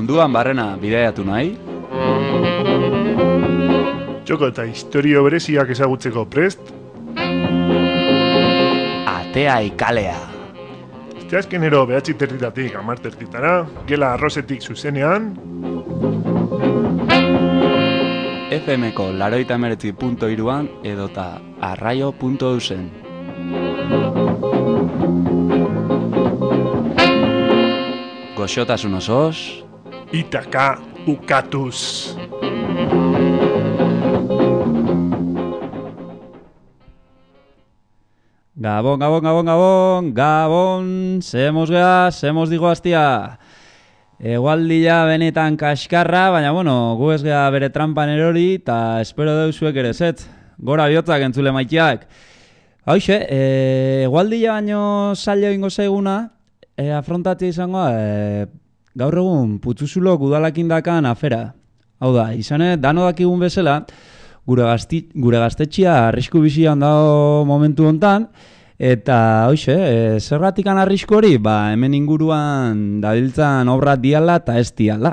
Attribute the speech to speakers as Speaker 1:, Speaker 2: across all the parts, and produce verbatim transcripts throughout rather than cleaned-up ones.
Speaker 1: munduan barrena bidaiatu nahi?
Speaker 2: Txoko eta historio bereziak ezagutzeko prest?
Speaker 1: Atea ikalea.
Speaker 2: Asteazkenero behatzi territatik hamar territara, gela arrozetik zuzenean,
Speaker 1: F M-ko laroita emeretzi punto hiruan edota arraio punto eusen. Goxotasun osoz,
Speaker 2: Itaka ukatuz.
Speaker 3: Gabon, gabon, gabon, gabon, gabon, semos gea, semos digo hastia. Egualdia benetan kaskarra, baina bueno, gu ez gea bere trampan erori, eta espero deuzuek ere zet. Gora bihotzak entzule maiteak. Hauxe, e, egualdia baino zaila ingo zaiguna, e, afrontatzea izangoa, e, gaur egun putzuzulok udalakin dakan afera. Hau da, izane, dano dakigun bezala, gure, gazti, gure gaztetxia arrisku bizian dago momentu hontan, eta hoxe, e, zergatikan arrisku hori, ba, hemen inguruan dabiltzan obra diala eta ez diala.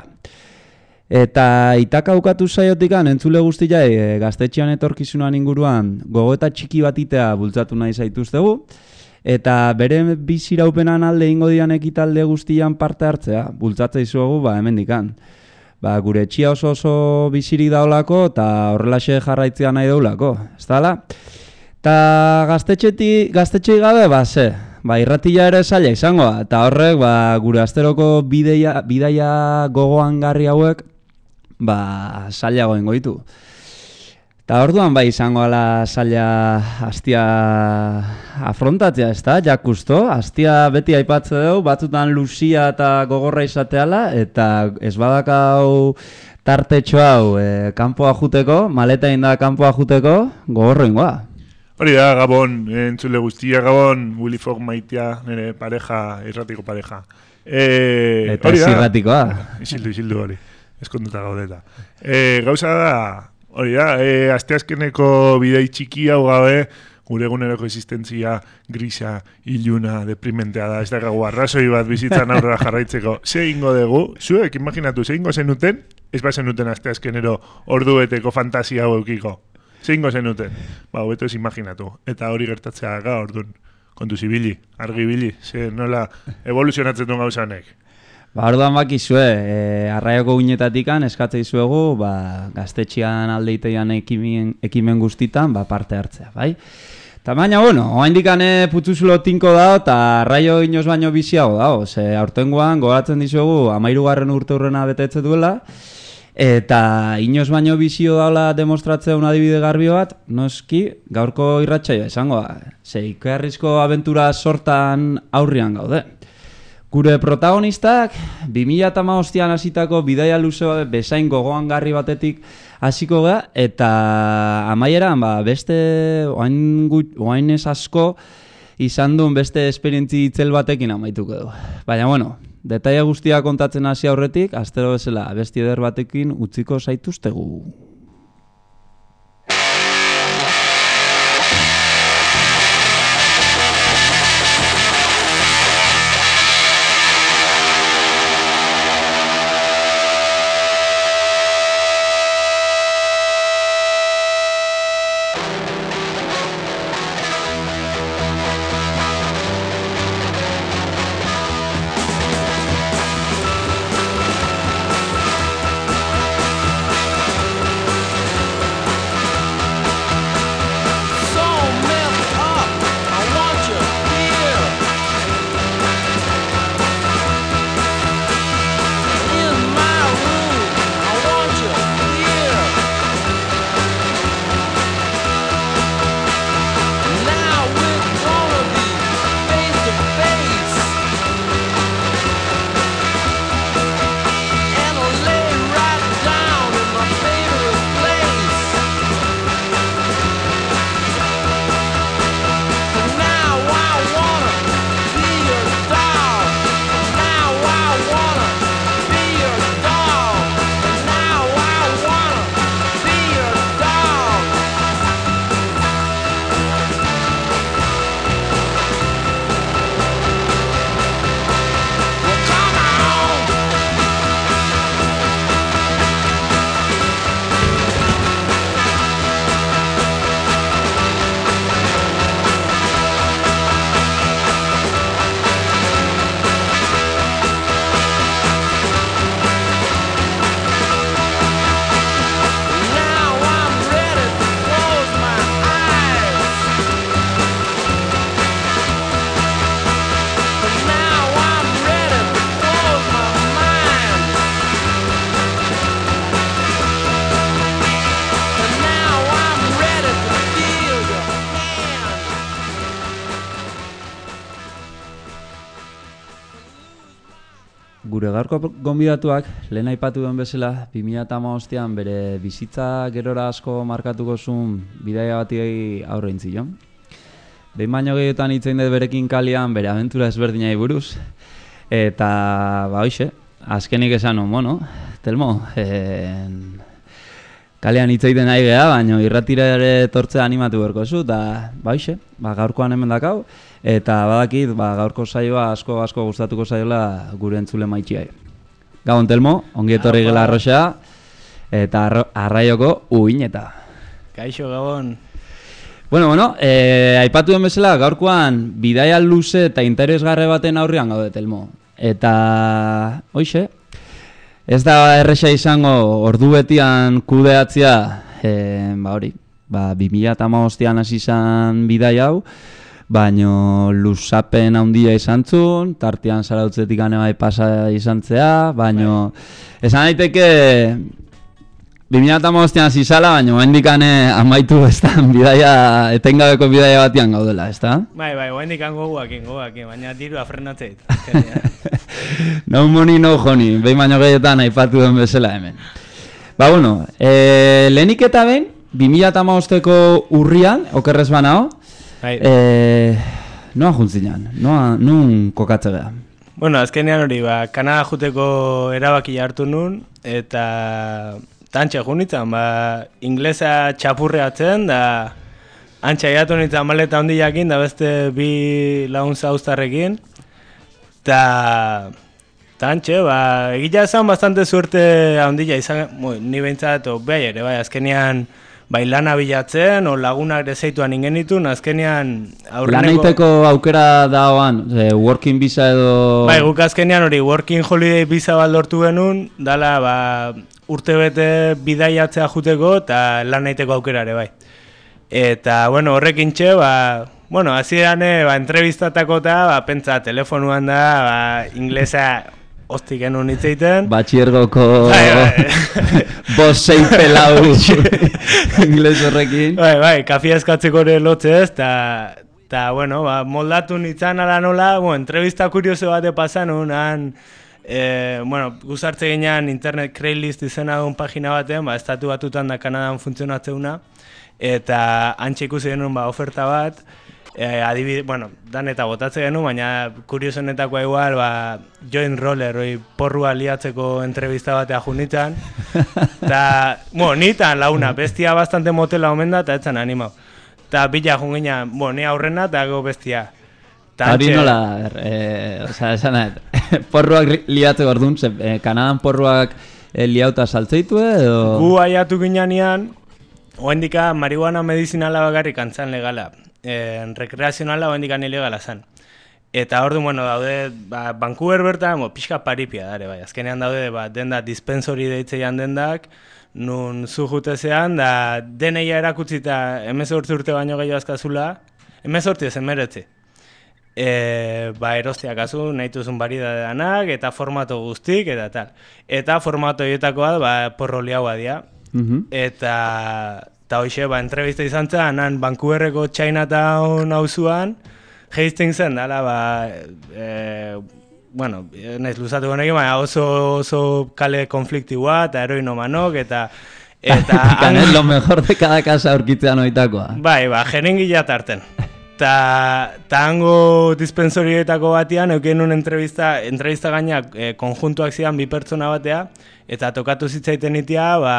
Speaker 3: Eta itaka ukatu zaiotikan entzule guztia e, gaztetxean etorkizunan inguruan gogoeta txiki batitea bultzatu nahi zaituztegu, eta bere biziraupenan alde ingo dian ekitalde guztian parte hartzea, bultzatza izuegu ba, hemendikan. Ba, gure etxia oso oso bizirik daulako eta horrelaxe jarraitzea nahi daulako, ez dala? Eta gaztetxetik, gaztetxeik gabe, ba, ze, ba, irratila ere zaila izangoa, eta horrek, ba, gure asteroko bidaia, bidaia gogoan garri hauek, ba, zailago ingo ditu. Eta orduan, bai, izango ala zaila hastia afrontatzea, ez da, jakusto, hastia beti aipatze dugu, batzutan luzia eta gogorra izateala, eta ez badakau tartetxo hau e, kanpoa juteko, maleta inda kanpoa juteko, gogorro ingoa.
Speaker 2: Hori da, Gabon, entzule guztia, Gabon, Willy Fogg maitea, nire pareja, irratiko pareja. E,
Speaker 3: eta ez irratikoa.
Speaker 2: Isildu, isildu hori, eskonduta gaudeta. E, gauza da, hori da, e, asteazkeneko bidei txiki hau gabe, gure eguneroko existentzia grisa, iluna, deprimentea da, ez da gagu arrazoi bat bizitzan aurrera jarraitzeko. Ze ingo dugu, zuek, imaginatu, ze ingo zenuten, ez ba zenuten asteazkenero ordueteko fantasia hau eukiko. Zeingo zenuten, ba, hobeto ez imaginatu. Eta hori gertatzea ga, orduan, kontu zibili, argi bili, ze nola evoluzionatzen duen gauzanek.
Speaker 3: Ba, orduan bakizue, e, arraioko guinetatikan eskatzea izuegu, ba, gaztetxean aldeitean ekimen, ekimen guztitan, ba, parte hartzea, bai? Eta baina, bueno, oain dikane putzuzulo tinko dao, eta arraio inoz baino biziago dao. Ze aurtengoan, gogatzen dizuegu, amairugarren urte hurrena betetze duela, eta inoz baino bizio daula demostratzea un adibide garbi bat, noski gaurko irratsaioa izango da. Ze ikerrizko abentura sortan aurrian gaude. Gure protagonistak bi mila hamabostean hasitako bidaia luze bezain gogoan garri batetik hasiko ga, eta amaieran ba, beste oain, oain ez asko izan duen beste esperientzi itzel batekin amaituko du. Baina bueno, detaia guztia kontatzen hasi aurretik, astero bezala abesti eder batekin utziko zaituztegu. gure gaurko gonbidatuak, lehen aipatu duen bezala, bi mila hamabostean bere bizitza gerora asko markatuko zuen bidaia bati aurre intzion. Behin baino gehiotan hitzein dut berekin kalian bere abentura ezberdinai buruz. Eta, ba, hoxe, azkenik esan hon, bueno, Telmo, en... kalean hitzeiten nahi geha, baina irratira ere tortzea animatu berko zu, eta, ba, hoxe, ba, gaurkoan hemen dakau. Eta badakit, ba, gaurko saioa asko asko gustatuko zaiola gure entzule maitxiai. Gabon Telmo, ongi etorri gela arroxa, eta arro, arraioko uineta.
Speaker 4: Kaixo, Gabon.
Speaker 3: Bueno, bueno, eh, aipatu den bezala, gaurkoan bidaia luze eta interesgarre baten aurrean gaude Telmo. Eta, hoxe, ez da erresa izango ordu betian kudeatzea, eh, ba hori, ba, bi mila hamabostean hasi izan bidaia hau, baino luzapen handia izan zuen, tartean zarautzetik gane bai pasa izan zea, baino esan daiteke bi mila hamabostean hasi zala, bainohendikane amaitu estan bidaia, etengabeko bidaia batian gaudela, ezta?
Speaker 4: Bai, bai, hendikan goguakin, goguakin, baina dirua frenatzeit.
Speaker 3: No money, no honey, behin baino gehietan aipatu den bezala hemen. Ba, bueno, e, lehenik eta behin, bi mila hamabosteko urrian, okerrez banao, Eh, noa juntzinan, noa, nun kokatze geha?
Speaker 4: Bueno, azkenean hori, ba, Kanada juteko erabaki hartu nun, eta tantxe junitzen, ba, inglesa txapurreatzen, da antxa jatu nintzen maleta handi jakin, da beste bi lagun zauztarrekin, eta tantxe, ba, egitea esan bastante suerte handia izan, mo, ni behintzat, behar ere, bai, azkenean, bai lana bilatzen, o lagunak dezeituan ingenitun, azkenean aurreneko...
Speaker 3: Lanaiteko aukera daoan, e, working visa edo...
Speaker 4: Bai, guk azkenean hori working holiday visa baldortu genuen, dala ba, urte bete bidaiatzea juteko eta lanaiteko aukera ere bai. Eta, bueno, horrekin txe, ba, bueno, hasieran ba, entrevistatako eta, ba, pentsa, telefonuan da, ba, inglesa... Ostik genuen hitzeiten.
Speaker 3: Batxiergoko bost sei pelau ingles horrekin.
Speaker 4: Bai, bai, kafia eskatzeko ere lotze ez, eta, bueno, ba, moldatu nintzen ala nola, bueno, entrevista kurioso bate pasan, unan, eh, bueno, guzartze ginean internet Craigslist izena duen pagina batean, ba, estatu batutan da Kanadan funtzionatzeuna, eta antxe ikusi genuen ba, oferta bat, Eh, adibide, bueno, dan eta botatze genuen, baina kuriosonetakoa igual, ba, join roller, oi, porrua liatzeko entrevista batea junitzen. Eta, bueno, nitan launa, bestia bastante motela omen da, eta etzan animau. Eta bila jungina, bueno, ni aurrena, eta go bestia.
Speaker 3: Hori nola, eh, oza, esan, porruak liatzeko orduan, eh, Kanadan porruak eh, liauta saltzeitu edo?
Speaker 4: Gu aiatu ginean, oendika marihuana medizinala bakarrik antzan legala. Eh, rekreazionala oendikan ilegala zen. Eta ordu, bueno, daude, ba, Vancouver bertan, bo, pixka paripia dare, bai. Azkenean daude, ba, denda dispensori deitzeian dendak, nun zu jutezean, da deneia erakutzita emezortzi urte baino gehiago azkazula, emezortzi ez emeretzi. E, ba, erostiak azu, nahi duzun baridadeanak, eta formato guztik, eta tal. Eta formato hietakoa, ba, porro liaua dia.
Speaker 3: Uh-huh.
Speaker 4: Eta... Eta hoxe, ba, entrevista izan zen, han Vancouverreko Chinatown hauzuan, Hastings zen, dala, ba, e, bueno, nahiz luzatu honekin, baina oso, oso kale konfliktiua, eta heroinomanok, eta... eta
Speaker 3: han, es lo mejor de cada casa aurkitzean oitakoa.
Speaker 4: Bai, ba, jeringila tarten. Eta hango dispensorietako batean, eukien un entrevista, entrevista gainak e, konjuntuak zidan bi pertsona batea, eta tokatu zitzaiten itea, ba...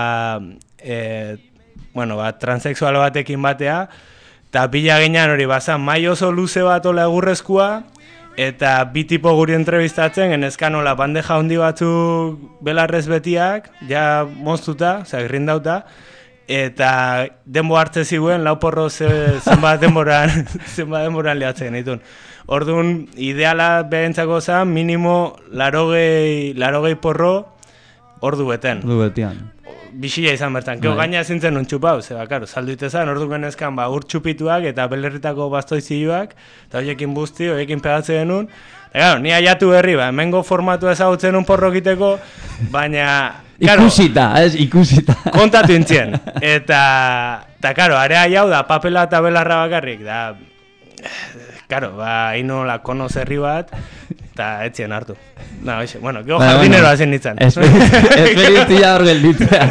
Speaker 4: E, bueno, ba, transexual batekin batea, eta bila ginean hori bazan, mai oso luze bat ola egurrezkoa, eta bi tipo guri entrevistatzen, genezkan ola bandeja handi batzuk belarrez betiak, ja moztuta, oza, grindauta, eta denbo hartze ziguen, lau porro ze, zenbat denboran, zenbat denboran liatzen ditun. Orduan, ideala behentzako zen, minimo larogei, larogei porro ordu beten.
Speaker 3: Ordu betian.
Speaker 4: Bixila izan bertan, keo gaina zintzen nun txupau, zeba, karo, saldu itezan, ordu genezkan, ba, ur txupituak eta belerritako bastoiziluak, eta horiekin buzti, horiekin pegatze genuen, eta, karo, ni aiatu berri, ba, hemengo formatu ezagutzen nun porrokiteko, baina, karo,
Speaker 3: ikusita, ez, ikusita.
Speaker 4: Kontatu intzien, eta, eta, karo, area jau da, papela eta belarra bakarrik, da, Karo, ba, ino la kono zerri bat, eta etzien hartu. Na, oixe, bueno, geho jardinero hazen nintzen.
Speaker 3: Esperientzia hor gelditzea.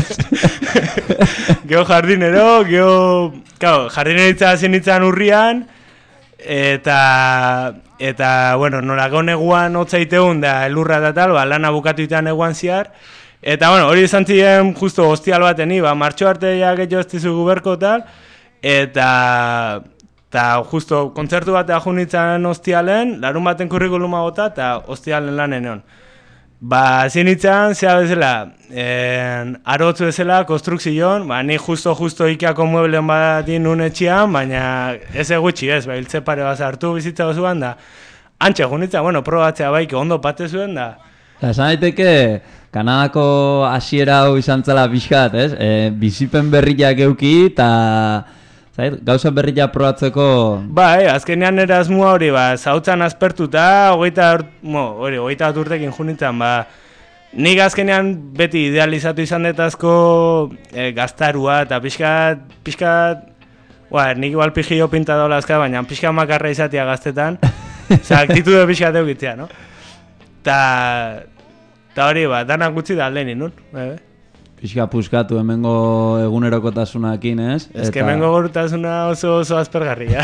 Speaker 4: Geho jardinero, geho... Claro, jardineritza hazen nintzen urrian, eta... Eta, bueno, nolako neguan hotzaiteun da elurra eta tal, ba, lana bukatu itean eguan ziar. Eta, bueno, hori izan ziren justo hostial bateni, ba, martxo arte ja getxo ez dizugu berko tal, eta... Eta justo kontzertu batea junitzen hostialen, larun baten kurrikuluma bota eta hostialen lanen egon. Ba, zinitzen, zea bezala, en, arotzu bezala, konstrukzion, ba, ni justo-justo Ikeako mueblen batin nun etxian, baina ez egutxi ez, ba, hiltze pare bat hartu bizitza gozuan da. Antxe junitzen, bueno, probatzea baik, ondo pate zuen da.
Speaker 3: Eta esan daiteke, Kanadako hasiera hau izan zela pixkat, ez? E, bizipen berriak euki, eta... Zait, gauza berria probatzeko...
Speaker 4: Bai, azkenean nire asmoa hori, ba, zautzan azpertuta, hogeita hori, hogeita bat urtekin junitzen, ba, nik azkenean beti idealizatu izan detazko e, gaztarua, eta pixkat, pixkat, ba, nik igual pijillo pinta daula azka, baina pixkat makarra izatea gaztetan, oza, aktitude pixkat eukitzea, no? Ta, ta hori, ba, danak gutxi da aldenin, nun? Bai,
Speaker 3: Pixka puskatu hemengo egunerokotasunakin, ez?
Speaker 4: Ez que hemengo gorutasuna oso oso azpergarria.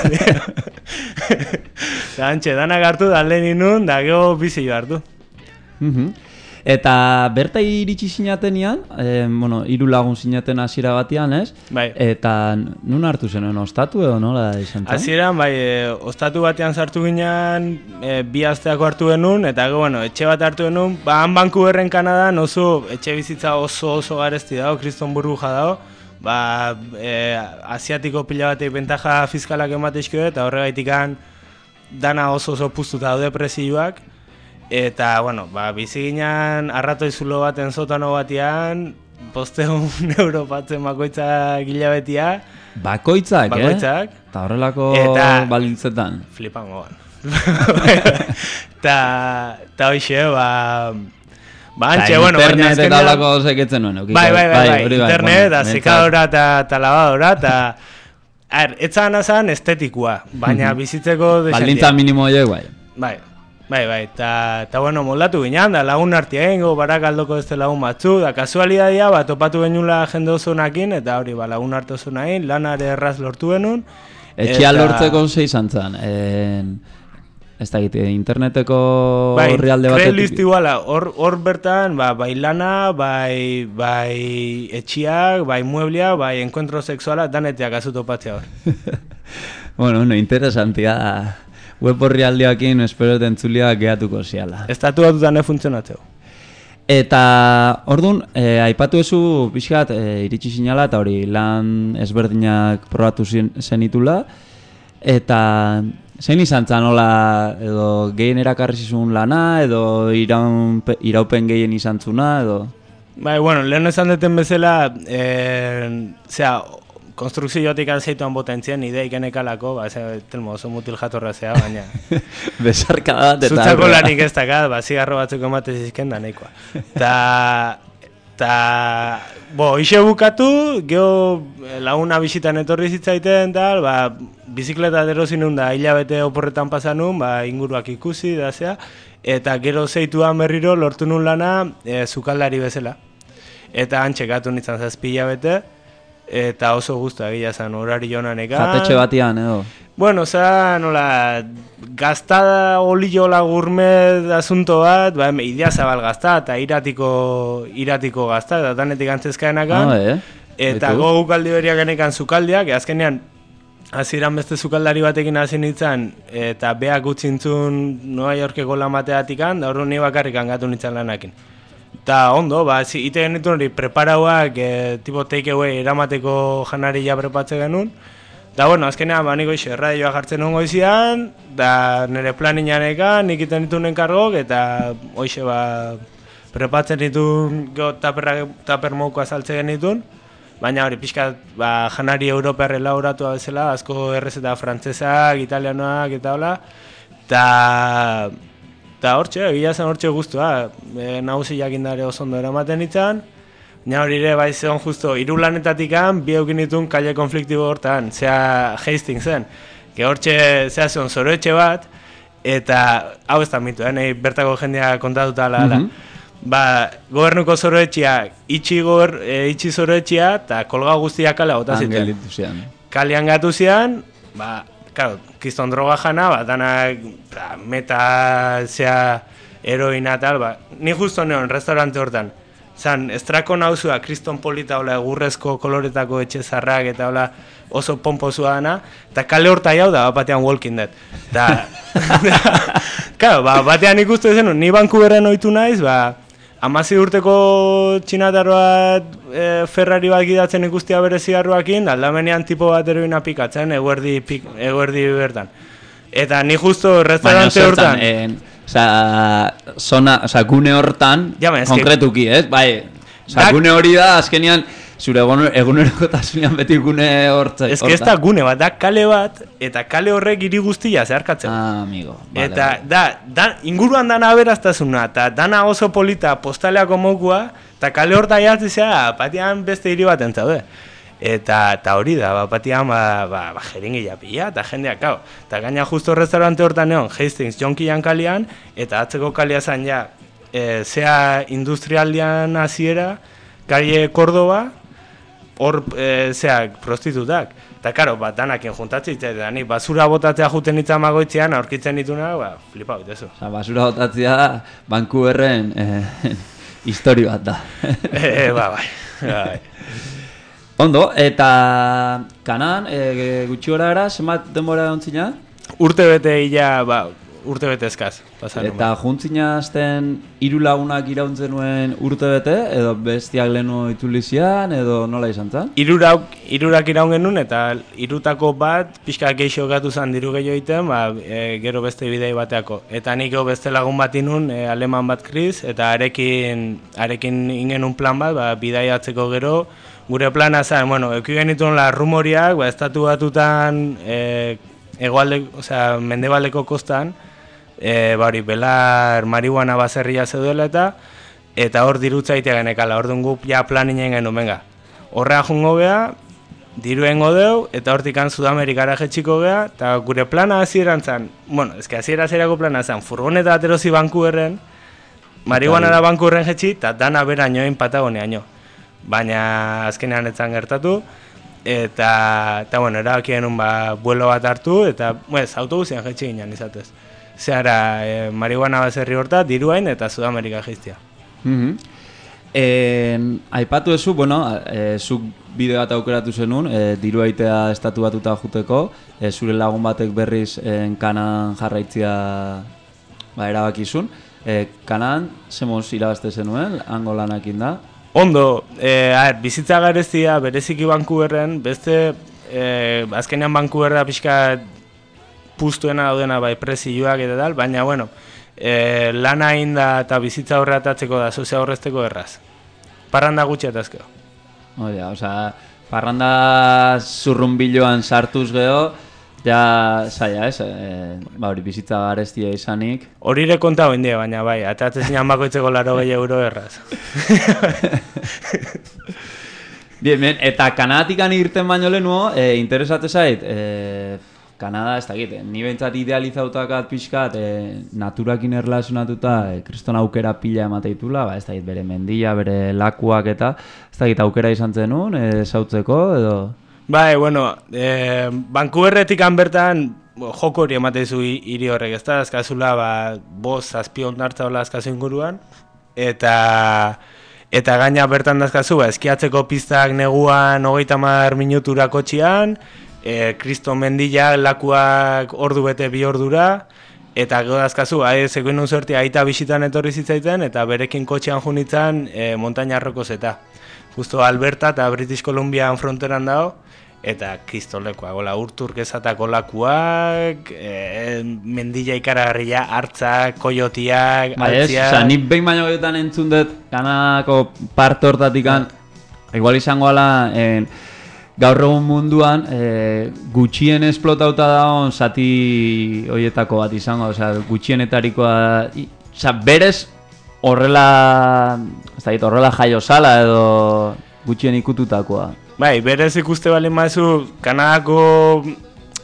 Speaker 4: Da, antxe, danak hartu da lehen inun, da geho bizi jo hartu.
Speaker 3: Eta berta iritsi zinatenean, eh, bueno, hiru lagun zinaten hasiera batean, ez?
Speaker 4: Bai.
Speaker 3: Eta nun hartu zenuen, ostatu edo nola izan zen?
Speaker 4: Hasieran, bai, e, ostatu batean sartu ginen, e, bi asteako hartu genuen, eta bueno, etxe bat hartu genuen, ba, han Vancouverren Kanadan oso etxe bizitza oso oso garesti dago, kriston burbuja dago, ba, e, asiatiko pila batek bentaja fiskalak emateizkio, eta horregaitikan dana oso oso puztuta daude prezioak. Eta, bueno, ba, bizi ginen arratoi zulo baten sotano batean, bosteun euro batzen bakoitzak hilabetia.
Speaker 3: Bakoitzak,
Speaker 4: bakoitzak,
Speaker 3: eh? Eta horrelako
Speaker 4: eta
Speaker 3: baldintzetan.
Speaker 4: Flipango ban. Eta hoxe, ba... Ba, antxe, bueno, baina
Speaker 3: internet eta horrelako zeketzen nuen.
Speaker 4: Bai, bai, bai, bai, internet, bueno, sekadora eta lavadora, eta... Er, etzan azan estetikua, baina bizitzeko...
Speaker 3: Baldintza minimo horiek, bai.
Speaker 4: Bai. Bai, bai, eta bueno, moldatu ginen, da lagun artia egingo, barak aldoko ez lagun batzu, da kasualidadia, ba, topatu genula jende oso nakin, eta hori, ba, lagun arte oso nahin, lanare erraz lortu genuen.
Speaker 3: Etxea eta... lortzeko zei izan zen, en... ez da egite, interneteko
Speaker 4: bai,
Speaker 3: horrialde batetik. Bai,
Speaker 4: Craigslist iguala, hor, hor bertan, ba, bai lana, bai, bai etxiak, bai mueblia, bai enkuentro sexuala, daneteak azu topatzea hor.
Speaker 3: Bueno, no, interesantia da. Web horri aldeakin espero entzulia gehatuko ziala.
Speaker 4: Estatu batutan ne funtzionatzeu.
Speaker 3: Eta, orduan, e, aipatu ezu pixkat e, iritsi zinala eta hori lan ezberdinak probatu zenitula. Eta, zein izan zan nola edo gehien erakarri zizun lana edo iraun, iraupen gehien izan zuna edo?
Speaker 4: Bai, bueno, lehen esan duten bezala, e, zera, konstrukziotik alzeituan botentzien, ideik enekalako, ba, ze, telmo, oso mutil jatorra zea, baina...
Speaker 3: Besarka bat eta...
Speaker 4: Zutzako lanik ez dakat, ba, zigarro batzuk emate zizken da nahikoa. Ta... Ta... Bo, ixe bukatu, geho laguna bisitan etorri zitzaiten, tal, ba, bizikleta derozinun da, hilabete oporretan pasanun, ba, inguruak ikusi, da zea, eta gero zeituan berriro lortu nun lana e, zukaldari bezala. Eta antxekatu nintzen zazpi hilabete, eta oso guztu egia zen horari jonan ekan.
Speaker 3: Jatetxe batian, edo?
Speaker 4: Bueno, oza, nola, gaztada oliola gourmet asunto bat, ba, idea zabal gazta, eta iratiko, iratiko gazta, eta danetik antzezkaenakan.
Speaker 3: No, eh?
Speaker 4: Eta goguk aldi beriak enekan zukaldiak, azkenean, hasieran beste zukaldari batekin hasi nintzen, eta beak utzintzun Nueva Yorkeko lan bateatikan, da horren ni bakarrikan gatu nintzen lanakin. Eta ondo, ba, ite genituen hori preparauak, e, tipo take away eramateko janaria prepatze genuen. Da, bueno, azkenean, ba, niko iso, erradioa jartzen nuen goizian, da nire planinanekan, nik iten dituen enkargok, eta hoxe, ba, prepatzen dituen, go, taper, taper moukoa saltzen genituen. Baina hori, pixka, ba, janari europear elaboratua bezala, asko errezeta frantzesak, italianoak, eta hola. Ta... Eta hortxe, egia zen hortxe guztua, e, nagusi jakindare oso ondo eramaten ditzen. Baina hori ere, bai zeon justo, hiru lanetatikan, bi eukin ditun kaile konfliktibo hortan, zea Hastings zen. que hortxe zehazun zoroetxe bat, eta hau ez da mitu, eh? Nei bertako jendea kontatuta ala, ala. Mm-hmm. Ba, gobernuko zoroetxea, itxi, gobern, e, itxi zoroetxea, eta kolga guztiak kale gota ziten. Kalean gatu zian, ba, claro, kiston droga jana, ba, danak ba, meta, zea, heroina tal, ba, ni justo neon, restaurante hortan. Zan, estrako nauzua, kriston polita, hola, egurrezko koloretako etxe zarrak, eta hola, oso pomposua dana, eta kale horta jau da, batean Walking Dead. Da, claro, ba, batean ikustu zen, ni Vancouverren ohitu naiz, ba, amazi urteko txinatar bat, e, Ferrari bat gidatzen ikustia bere zigarruakin, aldamenean tipo bat eroina pikatzen, eguerdi, pik, eguerdi bertan. Eta ni justo restaurante hortan...
Speaker 3: Osa, zona, osa, gune hortan, ja, konkretuki, ez? Bai, osa, gune hori da, azkenian, zure egunerokotasunean beti gune hortzai.
Speaker 4: Ez que ez da gune bat, da kale bat, eta kale horrek hiri guztia zeharkatzen.
Speaker 3: Ah, amigo. Vale,
Speaker 4: eta,
Speaker 3: vale.
Speaker 4: da, da, inguruan dana aberaztasuna, eta dana oso polita postaleako mokua, eta kale horta jartzea, patian beste hiri bat entzaude. Eta, eta hori da, ba, patian, ba, ba, ba jeringia pila, eta jendeak, hau. Eta gaina justo restaurante hortan neon, Hastings, Jonkian kalian, eta atzeko kalia zan ja, e, zea industrialdian hasiera, kalie Kordoba, hor, e, zea, prostitutak. Eta, karo, bat danakin juntatzea, eta ni basura botatzea juten itza magoitzean, aurkitzen dituna, ba, flipa bitezu.
Speaker 3: Osa, basura botatzea da, Vancouverren eh, histori bat da.
Speaker 4: e, ba, bai, bai.
Speaker 3: Ondo, eta kanan, e, gutxi gora gara, zenbat denbora ontzina?
Speaker 4: Urte bete ia, ba, urte bete eskaz.
Speaker 3: Eta juntzina azten hiru lagunak irauntzen nuen urte bete, edo bestiak lehenu itulizian, edo nola izan zen?
Speaker 4: Irurak, irurak iraun genuen, eta irutako bat, pixka geixo gatu zen diru gehiago egiten, ba, e, gero beste bidei bateako. Eta nik beste lagun bat inun, e, aleman bat Chris, eta arekin, arekin ingen un plan bat, ba, bidaiatzeko gero, gure plana zen, bueno, eki genituen la rumoriak, ba, estatu batutan, e, egualde, osea, mendebaldeko kostan, e, bari, belar marihuana baserria zeudela eta, eta hor dirutzaitea genekala, hor dungu ja plan inen genuen, venga. Horrea jungo geha, diruen godeu, eta hortikan Sudamerikara jetxiko geha, eta gure plana hasieran zen, bueno, ezke hasiera zerako plana zen, furgoneta aterozi Vancouverren, marihuana da Vancouverren jetxi, eta dana berainoen Patagoneaino. Baina azkenean etzan gertatu, eta, eta bueno, erabaki genuen ba, vuelo bat hartu, eta, pues, autobusian jetxe ginen izatez. Zehara, e, marihuana baserri horta, diruain eta Sudamerika jiztia.
Speaker 3: Mm-hmm. e, aipatu ezu, bueno, e, zuk bideo bat aukeratu zenun, e, dirua itea estatu batuta juteko, e, zure lagun batek berriz e, kanan jarraitzia ba, erabakizun. E, kanan, zemoz irabazte zenuen, hango lanakin da?
Speaker 4: Ondo, e, a, bizitza garezia bereziki Vancouverren, beste, e, azkenean Vancouver da pixka puztuena daudena bai prezioak eta tal, baina, bueno, e, lana inda eta bizitza horretatzeko da, sozia horrezteko erraz. Parranda gutxi eta ezkeo.
Speaker 3: Oia, osea, parranda zurrunbiloan sartuz geho, ja, zaila ez, e, ba hori bizitza gareztia izanik.
Speaker 4: Hori ere konta hoindia, baina bai, atatzen zinan bakoitzeko laro gehi euro erraz.
Speaker 3: Bien, bien, eta Kanadatikan irten baino lehenuo, e, interesate zait, e, Kanada ez dakit, ni behintzat idealizautak pixkat, e, naturakin erlazionatuta, e, kriston aukera pila emateitula, ba, ez dakit, bere mendia, bere lakuak eta, ez dakit, aukera izan zenun, e, zautzeko, edo...
Speaker 4: Bai, bueno, eh, Vancouverretik bertan joko hori emateizu hiri horrek, ez da, azkazula, ba, boz, zazpi ondartza hola azkazu inguruan, eta eta gaina bertan dazkazu, ba, eskiatzeko pistak neguan hogeita hamar minutura kotxian, e, kriston mendila lakuak ordu bete bi ordura, eta gero dazkazu, zegoen nun sorti aita bisitan etorri zitzaiten, eta berekin kotxean junitzen e, montaña rokozeta. Justo Alberta eta British Columbian fronteran dago, eta kristolekoa, gola urturkezatako lakuak, e, mendila ikaragarria, hartzak, koiotiak,
Speaker 3: ba,
Speaker 4: altziak...
Speaker 3: Osa, nik behin baino getan entzun dut, Kanadako parte hortatik, igual izango ala, en, gaur egun munduan, e, gutxien esplotauta dagoen zati horietako bat izango, osa, gutxienetarikoa, osa, berez horrela, ez da, horrela jaio sala edo gutxien ikututakoa.
Speaker 4: Bai, berez ikuste bali maizu, Kanadako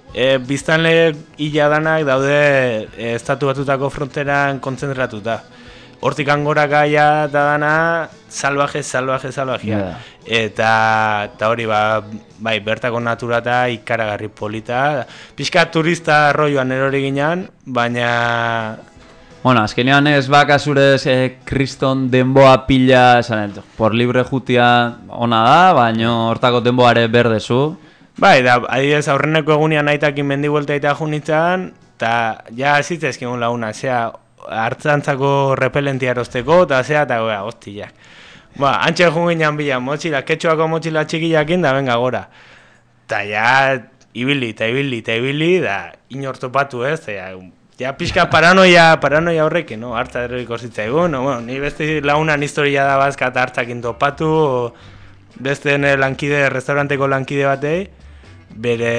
Speaker 4: e, biztanle hila danak daude e, estatu batutako fronteran kontzentratuta. Hortik angora gaia da dana, salvaje, salvaje, salvajea.
Speaker 3: Yeah.
Speaker 4: Eta, eta hori, ba, bai, bertako natura eta ikaragarri polita. Pixka turista arroioan erori ginen, baina...
Speaker 3: Bueno, azkenean ez baka zurez eh, kriston denboa pila, esan, por libre jutia ona da, baina hortako denboare berdezu.
Speaker 4: Bai, da, adibidez, aurreneko egunean aitakin mendibuelta eta junitzen, eta ja zitzezkigun laguna, zea, hartzantzako repelentia erosteko, eta zea, eta goea, hostiak. Ba, antxe junginan bila, motxila, ketxoako motxila txikiakin, da benga gora. Eta ja, ibili, eta ibili, eta ibili, da, inortopatu ez, eta ja, pixka paranoia, paranoia horrekin, no? Hartza eroriko zitzaigun, no? Bueno, ni beste lagunan historia da bazka eta hartzakin topatu, o beste lankide, restauranteko lankide batei, bere,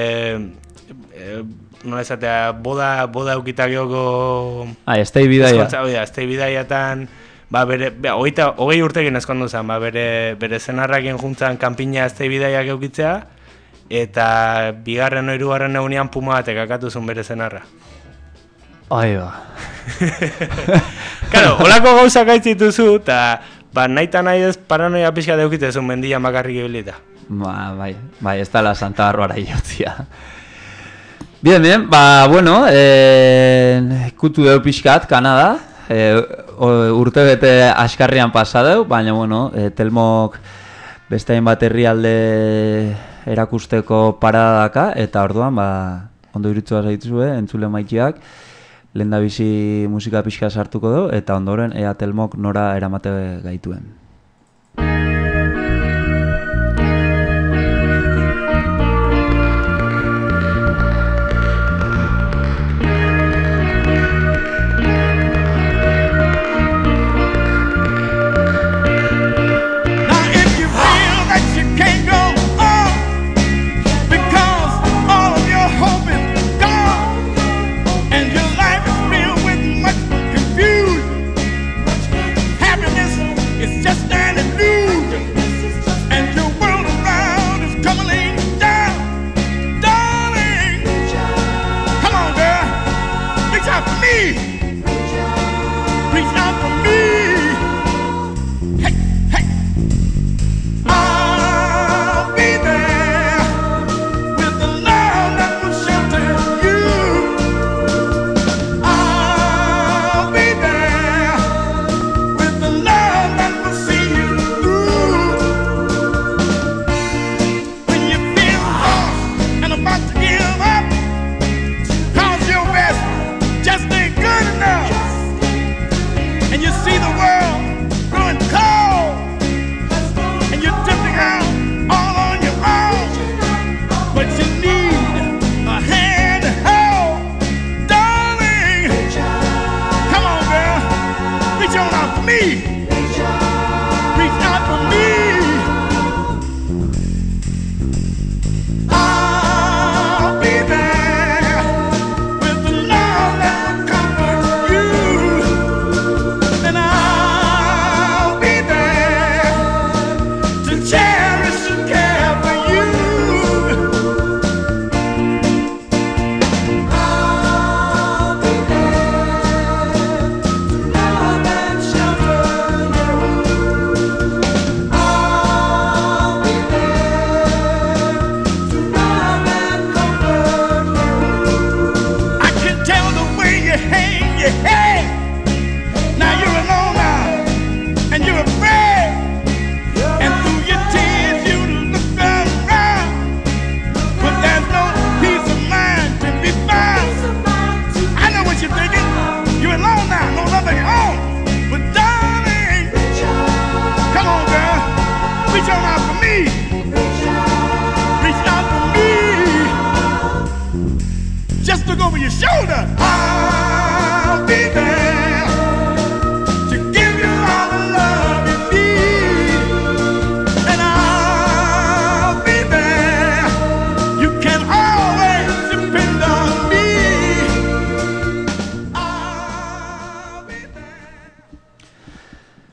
Speaker 4: e, nola esatea, boda, boda eukitakioko...
Speaker 3: Ah, estei bidaia.
Speaker 4: Eskontza, oida, estei bidaiatan, ba, bere, be, ogeita, ogei urtekin eskondu zen, ba, bere, bere zenarrakin juntzan kanpina estei bidaiak eukitzea, eta bigarren o hirugarren egunean puma batek akatu zuen bere zenarra.
Speaker 3: Ai ba.
Speaker 4: Claro, holako gauzak aitzituzu, eta ba, nahi eta nahi ez paranoia pixka deukitezun mendian bakarrik ibilita.
Speaker 3: Ba, bai, bai, ez da la Santa Barroara iotzia. Bien, bien, ba, bueno, eh, kutu deu pixkat, Kanada, eh, urte bete askarrian pasadeu, baina, bueno, eh, Telmok beste hainbat herrialde erakusteko parada daka, eta orduan, ba, ondo iritzua zaituzue, entzule maitiak, lehen da bizi musika pixka sartuko du, eta ondoren ea Telmok nora eramate gaituen.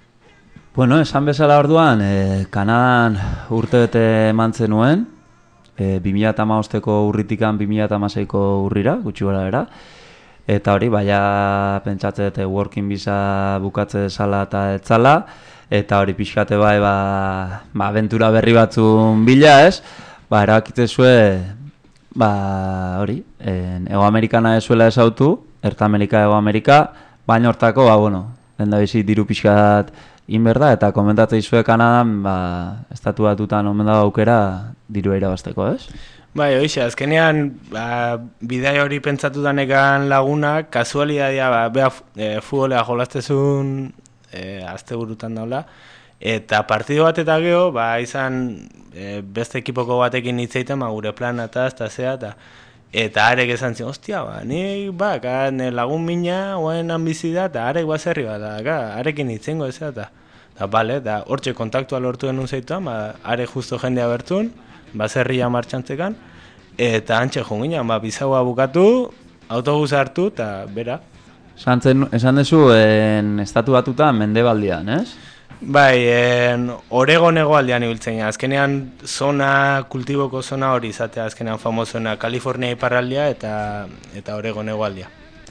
Speaker 3: Bueno, esan bezala orduan, eh, Kanadan urte bete eman zenuen, e, bi mila hamabosteko urritikan bi mila hamaseiko urrira, gutxi gora bera. Eta hori, baina pentsatze dute working visa bukatze zala eta etzala, eta hori pixkate bai, ba, ba aventura berri batzun bila ez, ba, erabakitze zue, ba, hori, en, Ego Amerikana ezuela ezautu, Erta Amerika, Ego Amerika, baina hortako, ba, bueno, lenda bizi diru pixkat inberda, eta komentatzei zue Kanadan, ba, estatu batutan omen dago aukera diru irabazteko, ez?
Speaker 4: Bai, hoxe, azkenean, ba, bidai hori pentsatu danekan lagunak, kasualidadia, ba, beha e, futbolea jolaztezun e, azte burutan daula, eta partido bat eta geho, ba, izan e, beste ekipoko batekin hitzeiten, ba, gure plana eta ez da zea, eta eta arek esan zion, ostia, ba, ni, ba, ka, ne lagun mina, oen bizi da, eta arek baserri bat, da, ka, arekin hitzengo ez da, eta, eta, bale, eta hortxe kontaktua lortu denun zeituan, ba, arek justo jendea bertun, baserria martxantzekan, eta antxe junginan, ba, bizaua bukatu, autobus hartu, eta bera.
Speaker 3: Santzen, esan dezu, en, estatu batutan mendebaldian, ez?
Speaker 4: Bai, en, Oregon hegoaldean ibiltzen, azkenean zona, kultiboko zona hori izatea, azkenean famosoena Kalifornia iparraldea eta eta Oregon hegoaldea.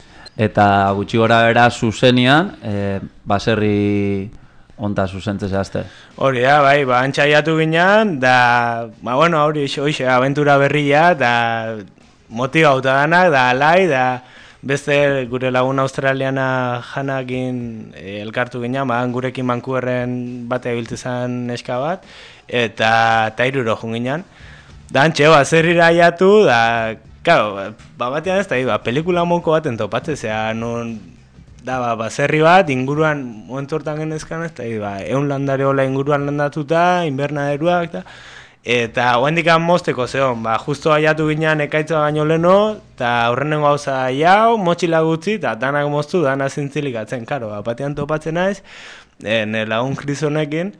Speaker 3: Eta gutxi gora bera zuzenian, e, baserri onta zuzentzez azte.
Speaker 4: Hori da, bai, ba, antxaiatu ginean, da, ba, bueno, hori, hoxe, aventura berria, da, motibauta danak, da, alai, da, beste gure lagun australiana janakin e, elkartu ginean, ba, gurekin Vancouverren bate biltzezan neska bat, eta tairuro jun ginean. Da, antxe, ba, zerrira aiatu, da, claro, ba, batean ez da, ba, pelikula moko baten topatze, zera, nun, da, ba, baserri bat, inguruan, momentu hortan genezkan ez da, ba, eun landare hola inguruan landatuta, inbernaderuak, eta, eta oendikan mozteko zeon, ba, justo aiatu ginean ekaitza baino leno, eta aurrenengo gauza jau, motxila gutxi, eta danak moztu, dana zintzilik atzen, karo, ba, batean topatzen naiz, nire lagun krizonekin,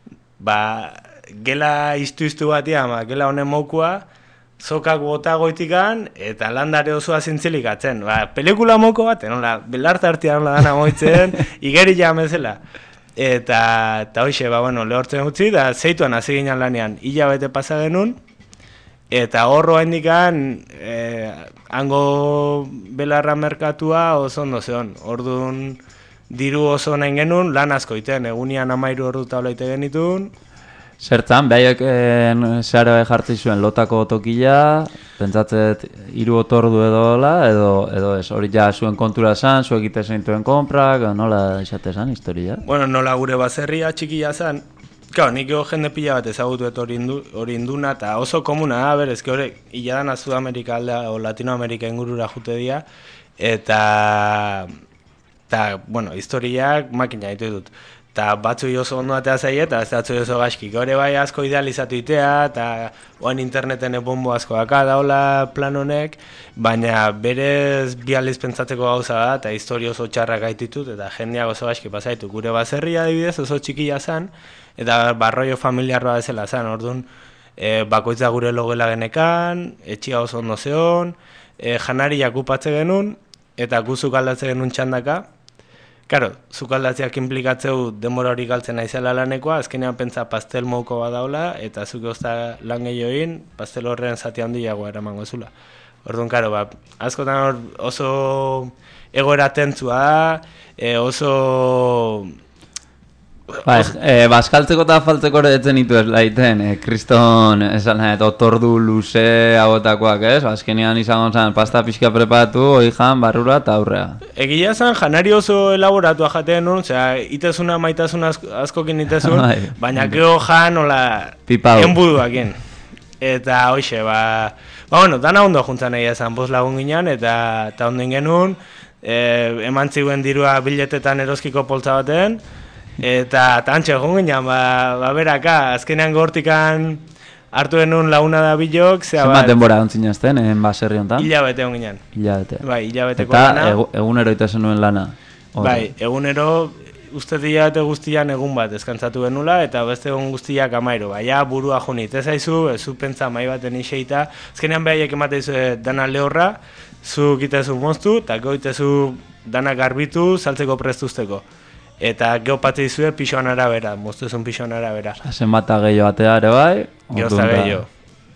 Speaker 4: ba, gela iztu-iztu batean, ba, gela honen mokua, zokak bota goitikan, eta landare osoa zintzilik atzen. Ba, pelikula moko bat, nola, belartartian nola dana moitzen, igeri jamezela. Eta, eta hoxe, ba, bueno, lehortzen utzi, da zeituan hasi ginen lanean, hilabete pasa genuen, eta horro handikan, eh, hango belarra merkatua oso ondo zeon. Orduan, diru oso nahi genuen, lan asko iten, egunian amairu ordu taula ite genitun.
Speaker 3: Zertan, behaiek zehara jartzen zuen lotako otokila, pentsatzet hiru otordu edola, edo, edo ez, hori ja zuen kontura zan, zuek egite zeintuen konprak, nola esate zan historia?
Speaker 4: Bueno, nola gure baserria txikia zan, claro, nik jende pila bat ezagutu eta hori indu, induna, eta oso komuna da, berezke hori, hiladana Sudamerika aldea o Latinoamerika ingurura jute dira, eta, eta, bueno, historiak makina ditu dut. Eta batzui oso ondo atea zaie, eta ez batzui oso gaizki. Gaur bai asko idealizatu itea, eta oan interneten ebombo asko daka daula plan honek, baina berez bi aldiz pentsatzeko gauza da, eta historia oso txarrak gaititut, eta jendeak oso gaizki pasaitu. Gure baserria adibidez oso txikia zan, eta barroio familiar bat bezala zan, orduan e, bakoitza gure logela genekan, etxia oso ondo zeon, e, janari jakupatze genuen, eta guzuk aldatze genuen txandaka. Karo, zukaldatziak inplikatzeu denbora hori galtzen naizela lanekoa, azkenean pentsa pastel moko bat daula, eta zuke ozta lan gehioin, pastel horren zati handiagoa eramango zula. Orduan, karo, ba, askotan hor oso egoera tentzua da, e, oso...
Speaker 3: Ba, e, baskaltzeko eta faltzeko eretzen ditu ez laiten, e, kriston, esan nahi, otordu luze hauetakoak ez, azkenean izango zen pasta pixka preparatu, oijan, barrura eta aurrea.
Speaker 4: Egia zen, janari oso elaboratua jateen nun, zera, itezuna maitasun asko, askokin itezun, baina geho jan, hola, enbuduakin. Eta hoxe, ba, ba, bueno, dana ondo juntzan egia zen, bost lagun ginen, eta, eta ondo ingenun, e, eman ziguen dirua biletetan eroskiko poltza baten, eta tantxe egon ginen, ba, ba beraka, azkenean gortikan hartu denun laguna da bilok, zera bat...
Speaker 3: Zenbat denbora ontzin jazten, en baserri honetan?
Speaker 4: Hilabete egon ginen.
Speaker 3: Hilabete.
Speaker 4: Bai, hilabeteko
Speaker 3: eta
Speaker 4: lana.
Speaker 3: Eta egunero itezen nuen lana? Ode.
Speaker 4: Bai, egunero, uste hilabete guztian egun bat eskantzatu genula, eta beste egun guztiak amairu. Baina burua junit, ez aizu, ez zu pentsa mai baten iseita, azkenean behaiek emateizu dana lehorra, zu gitezu moztu, eta goitezu dana garbitu, saltzeko prestuzteko. Eta geopatzi izue pixoan arabera, moztuzun pixoan arabera.
Speaker 3: Zenbata gehiago batea ere bai?
Speaker 4: Geozta gehiago.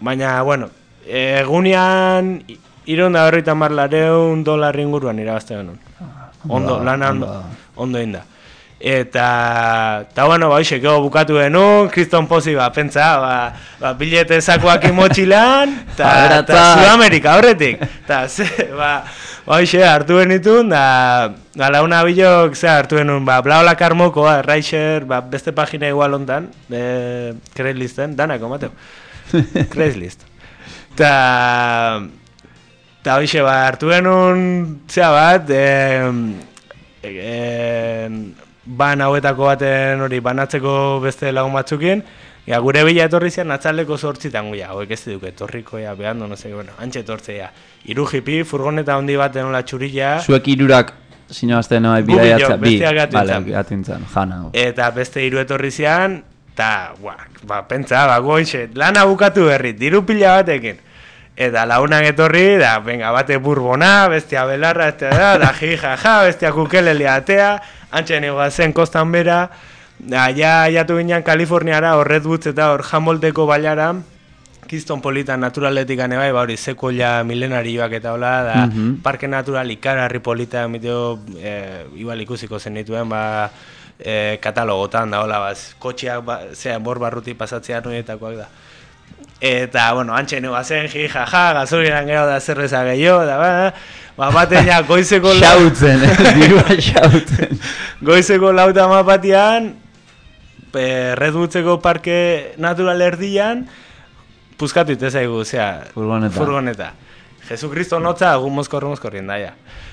Speaker 4: baina, bueno, egunean ironda horretan marlareun dolar inguruan irabazte genuen. Ondo, lana ondo, ondo inda. Eta, eta bueno, ba, hoxe, gero bukatu genuen, kriston pozi, ba, pentsa, ba, ba bilete zakoak imotxilan, eta Sudamerika horretik. Eta, ze, ba, ba, hoxe, hartu genitun, da, da launa bilok, ze, hartu genuen, ba, Blaola Karmoko, ba, Raixer, ba, beste pagina igual ontan, e, Craigslisten, danako, mateu, Craigslist. Eta, eta hoxe, ba, hartu genuen, zea bat, e, e, ban hauetako baten hori banatzeko beste lagun batzukin, ja, gure bila etorri zian atzaldeko zortzitan guia, hauek ez duk etorriko, ja, behando, no sé, bueno, antxe etortzea. Iru jipi, furgoneta handi baten hola txurilla.
Speaker 3: Zuek irurak sinabazten noa bidaiatza, bi,
Speaker 4: bale,
Speaker 3: gatintzan, jana.
Speaker 4: Eta beste hiru etorri zian, eta, ba, ba, pentsa, ba, goixe, lana bukatu berri, diru pila batekin. Eta launak etorri, da, venga, bate burbona, bestia belarra, bestia da, da, ji, jaja, bestia kukelelea atea, antxen egoazen kostan bera, da, ja, jatu ginen Kaliforniara, hor Redwoods eta hor Humboldteko bailara, Keystone Politan naturaletik ane bai, ba hori sekoia milenarioak eta hola, da, mm-hmm. Parke Natural ikararri polita, miteo, e, igual ikusiko zen dituen, ba, e, katalogotan, da, hola, ba, kotxeak, ba, zean, bor barruti pasatzean horietakoak da. Eta, bueno, antxe neu bazen, ji, jaja, gazolinan gero da zerreza gehiago, da, ba, ba, baten ja, goizeko...
Speaker 3: Xautzen, eh, dirua xautzen.
Speaker 4: Goizeko lauta mapatian, Redwoodseko parke natural erdian, puzkatu itezaigu, zera,
Speaker 3: furgoneta.
Speaker 4: furgoneta. Jesukristo notza, agun mozkorro mozkorrien daia.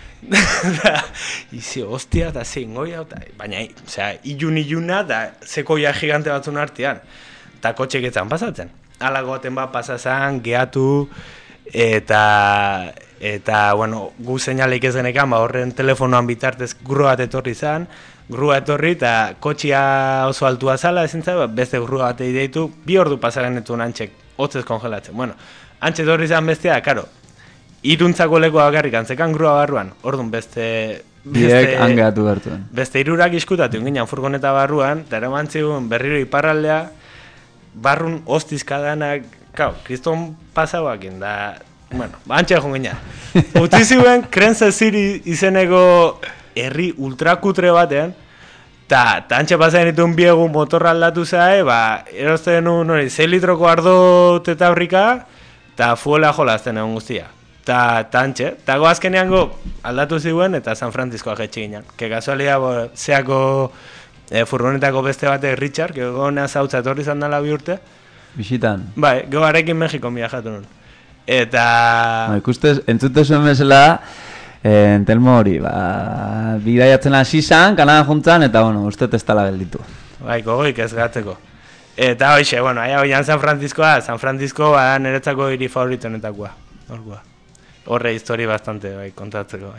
Speaker 4: Izi, hostia, eta zein goia, baina, zera, ilun-iluna, da, sekoia gigante batzun artean, eta kotxeketzan pasatzen. Alago baten bat pasazan, gehatu, eta, eta, bueno, gu seinaleik ez genekan, ba, horren telefonoan bitartez grua bat etorri zan, grua etorri, eta kotxia oso altua zala, ezin zara, beste grua bat deitu, bi ordu pasaren etuen antxek, hotzez kongelatzen. Bueno, antxe etorri zan bestea, karo, iruntzako lekoa bakarrik, antzekan grua barruan, orduan beste...
Speaker 3: Biek angeatu bertuen.
Speaker 4: Beste irurak iskutatu, ginen furgoneta barruan, eta eraman zigun berriro iparraldea, barrun hostizkadanak, kau, kriston pasauakin, da, bueno, antxe egon ginen. Utzi ziuen, Kansas City izeneko herri ultrakutre batean, eta antxe pasaen dituen biegu motorra aldatu zae, ba, erozten un, hori, sei litroko ardo teta horrika, eta fuela jolazten egon guztia. Ta antxe, eta goazkenean go aldatu ziuen, eta San Franciscoa jetxe ginen. Que kasualia, bo, zeako... E, furgonetako beste bate Richard, que gona zautza etorri izan dela bi urte.
Speaker 3: Bisitan?
Speaker 4: Bai, goarekin Mexiko viajatu nun. Eta...
Speaker 3: Ba, ikustez, entzute zuen bezala, eh, entelmo hori, ba, bidaiatzen hasi zan, Kanada juntzan, eta, bueno, uste testala gelditu.
Speaker 4: Bai, gogoik ez gatzeko. Eta hoxe, bueno, aia hoian San Franciscoa, San Francisco, ba, niretzako hiri favoritonetakoa. Horkoa. Horre histori bastante, bai, kontatzeko.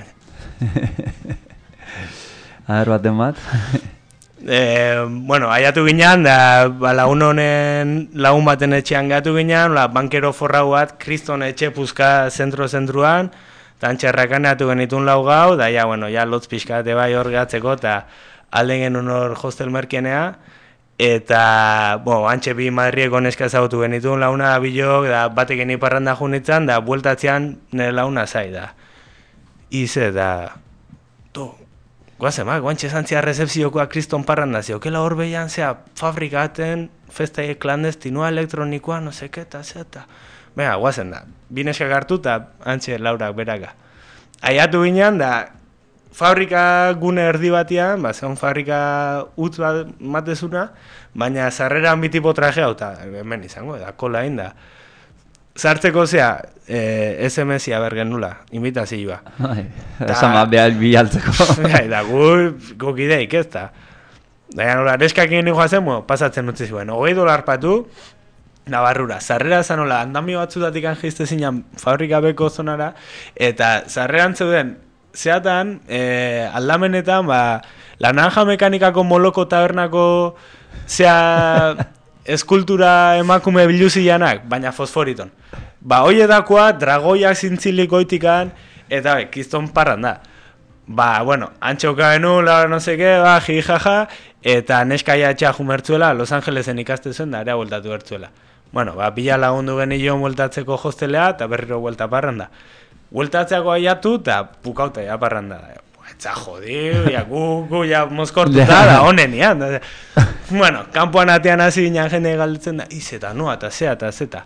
Speaker 3: Aber baten bat.
Speaker 4: E, bueno, aiatu ginean, da, ba, lagun honen lagun baten etxean gatu ginean, la, bankero forrau bat, kriston etxe puzka zentro-zentruan, eta antxerrakaneatu genitun lau gau, da, ja, bueno, ja, lotz pixkate bai hor gatzeko, eta alden genuen hor hostel merkenea, eta, bo, antxe bi Madrieko neska ezagutu genitun launa bilok, da, batekin iparranda junitzen, da, bueltatzean nire launa zai, da. Ize, da, to, guazen, ma, guantxe zantzia rezepziokoa kriston parranda zio, kela hor behian, zea, fabrikaten, festa klandestinua, elektronikoa, no seke, eta zea, eta... Bega, guazen da, bineskak hartu eta antxe laurak beraka. Aiatu ginean, da, fabrika gune erdi batian, ba, zeon fabrika utz bat matezuna, baina sarreran bitipo trajea, eta hemen izango, da, kola egin da. Zartzeko zea, eh, S M S-ia bergen nula, imitazioa.
Speaker 3: Esan bat behar bihaltzeko.
Speaker 4: Da, gu, gukideik ez da. Da, nola, neskakin nioa zen, bueno, pasatzen utzi zuen. Hogei dolar patu, Navarrura. Zarrera zanola, andamio batzutatik angeizte zinan fabrika beko zonara, eta zarreran zeuden, zeatan, eh, aldamenetan, ba, la Naranja Mekanikako Moloko tabernako, zea... eskultura emakume biluzianak, baina fosforiton. Ba, hoietakoa, dragoiak zintzilikoitikan, eta be, kiston parran da. Ba, bueno, antxoka genuen, la no seke, ba, jijaja, eta neskaia etxea jumertzuela, Los Angelesen ikaste zuen, da, ere bueltatu bertzuela. Bueno, ba, bila lagundu genio bueltatzeko hostelea, eta berriro buelta parranda. Bueltatzeako aiatu, eta pukauta ja parranda. Etza jodiu, ja, gu, gu, ja, mozkortuta da, honen, ja. Bueno, kanpoan atean hasi ginen jende galdetzen da, izeta, noa, eta zea, eta zeta.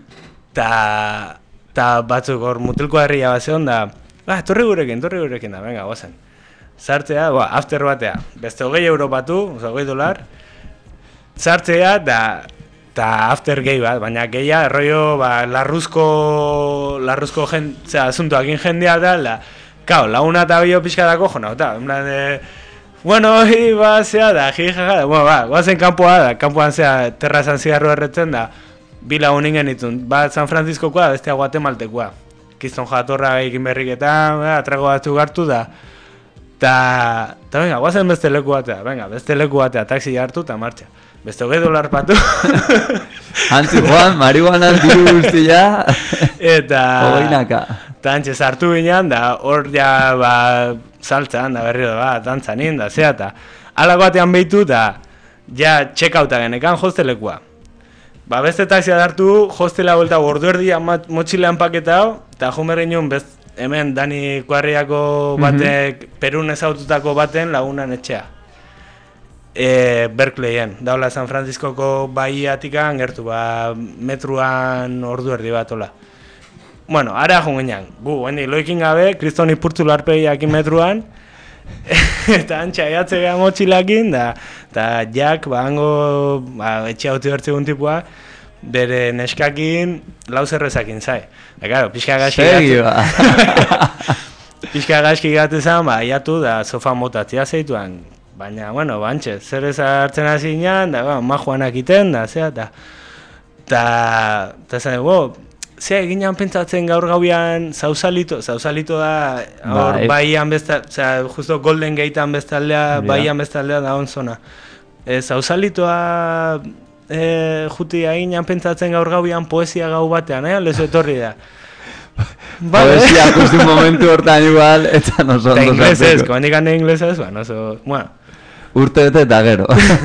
Speaker 4: Ta, ta batzuk hor mutilko herria bat zehon da, ah, torri gurekin, torri gurekin da, venga, guazen. Sartzea, ba, after batea, beste hogei euro batu, oza, hogei dolar, sartzea, da, ta after gehi bat, baina gehia, erroio, ba, larruzko, larruzko jen, zera, asuntoakin jendea da, da, kao, laguna eta bio pixka dako, jona, eta, en plan de, bueno, hi, ba, zea, da, hi, jaja, da, bueno, ba, guazen kanpoa da, kanpoan zea, terrazan zigarro erretzen da, bi lagunin genitun, bat San Franciscokoa, bestea Guatemaltekoa. Kiston jatorra egin berriketan, atrago batzuk hartu da. Ta, ta venga, guazen beste leku batea, venga, beste leku batea, taxi hartu eta martxa. Beste hogei dolar patu.
Speaker 3: Antzi, Juan, marihuana diru guztia.
Speaker 4: Eta...
Speaker 3: Oinaka.
Speaker 4: Eta antxe sartu ginean, da hor ja, ba, saltzan, da berriro, ba, dantzanin, da zea, eta alako batean behitu, da ja, check-outa genekan hostelekua. Ba, beste taxia hartu, hostela vuelta ordu erdia motxilean paketao, eta jumerri nion hemen Dani Kuarriako batek, mm-hmm. Perun ezaututako baten lagunan etxea. E, Berkeleyen, daula San Franciscoko baiatikan gertu, ba, metruan ordu erdi bat ola. Bueno, ara junginan, gu, hendi loikin gabe, kriston ipurtzu larpeiakin metruan, eta antxa ehatze geha motxilakin, da, eta jak, ba, hango, ba, etxe hauti bertzegun tipua, bere neskakin lau zerrezakin zai. Da, karo, pixka gaizki gatu. Pixka gaizki gatu zan, ba, aiatu, da, sofa motatzia zeituan. Baina, bueno, bantxe, zer ez hartzen hasi ginen, da, ba, majuanak iten, da, zea, eta, eta, eta zan, bo, zea eginan pentsatzen gaur gauian Sausalito, Sausalito da, hor, ba, baian bestal, zera, justo Golden Gatean bestaldea, baian bestaldea da onzona. E, Sausalitoa, e, juti eginan pentsatzen gaur gauian poesia gau batean, eh, lezo etorri da. Vale.
Speaker 3: Poesia, justu momentu hortan igual, eta no son
Speaker 4: dos. Eta inglesez, komendik hande inglesez, bueno, oso, bueno.
Speaker 3: Urte bete eta gero.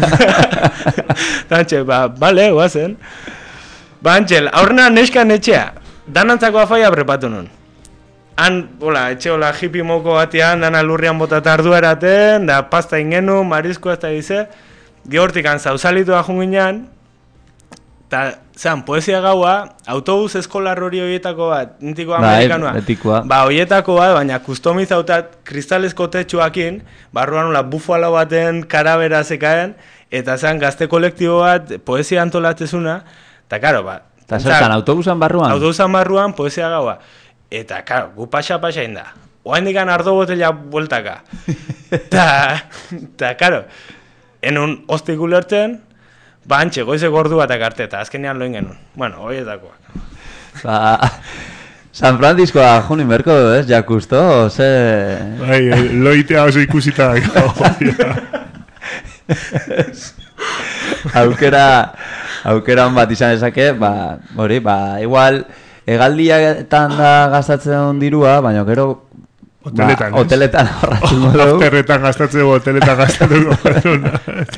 Speaker 4: Tantxe, ba, bale, guazen. Ba, Antxel, aurrena neskan etxea, danantzako afaia prepatu nun. Han, hola, etxe hola hippie moko batean, dana lurrian botata ardu eraten, da pasta ingenu, marizko ez da dize, gehortikan Sausalitua junginan, eta, zean, poesia gaua, autobus eskolar hori horietako bat, nintiko amerikanoa.
Speaker 3: Ba, etikoa.
Speaker 4: Ba, horietako bat, baina kustomizautat kristalesko tetxuakin, barruan hola bufalo baten karabera zekaen, eta zean, gazte kolektibo bat, poesia antolatzezuna, eta, karo, ba.
Speaker 3: Eta zertan, autobusan barruan?
Speaker 4: Autobusan barruan, poesia gaua. Eta, karo, gu pasa-pasa inda. Oain dikan ardo botella bueltaka. Eta, karo, enun hostik ulertzen, ba, antxe, goizeko ordu batak arte, eta azkenean loin genuen. Bueno, horietakoak.
Speaker 3: Ba, San Franciscoa junin berko du, ez? Jakusto, ze...
Speaker 2: Bai, loitea oso ikusita dago.
Speaker 3: Aukera, aukera bat izan ezake, ba, hori, ba, igual, egaldiaetan da gastatzen dirua, baina gero...
Speaker 2: Hoteletan,
Speaker 3: ba, hoteletan ahorratzen dugu.
Speaker 2: Afterretan gastatzen dugu, hoteletan gastatzen dugu.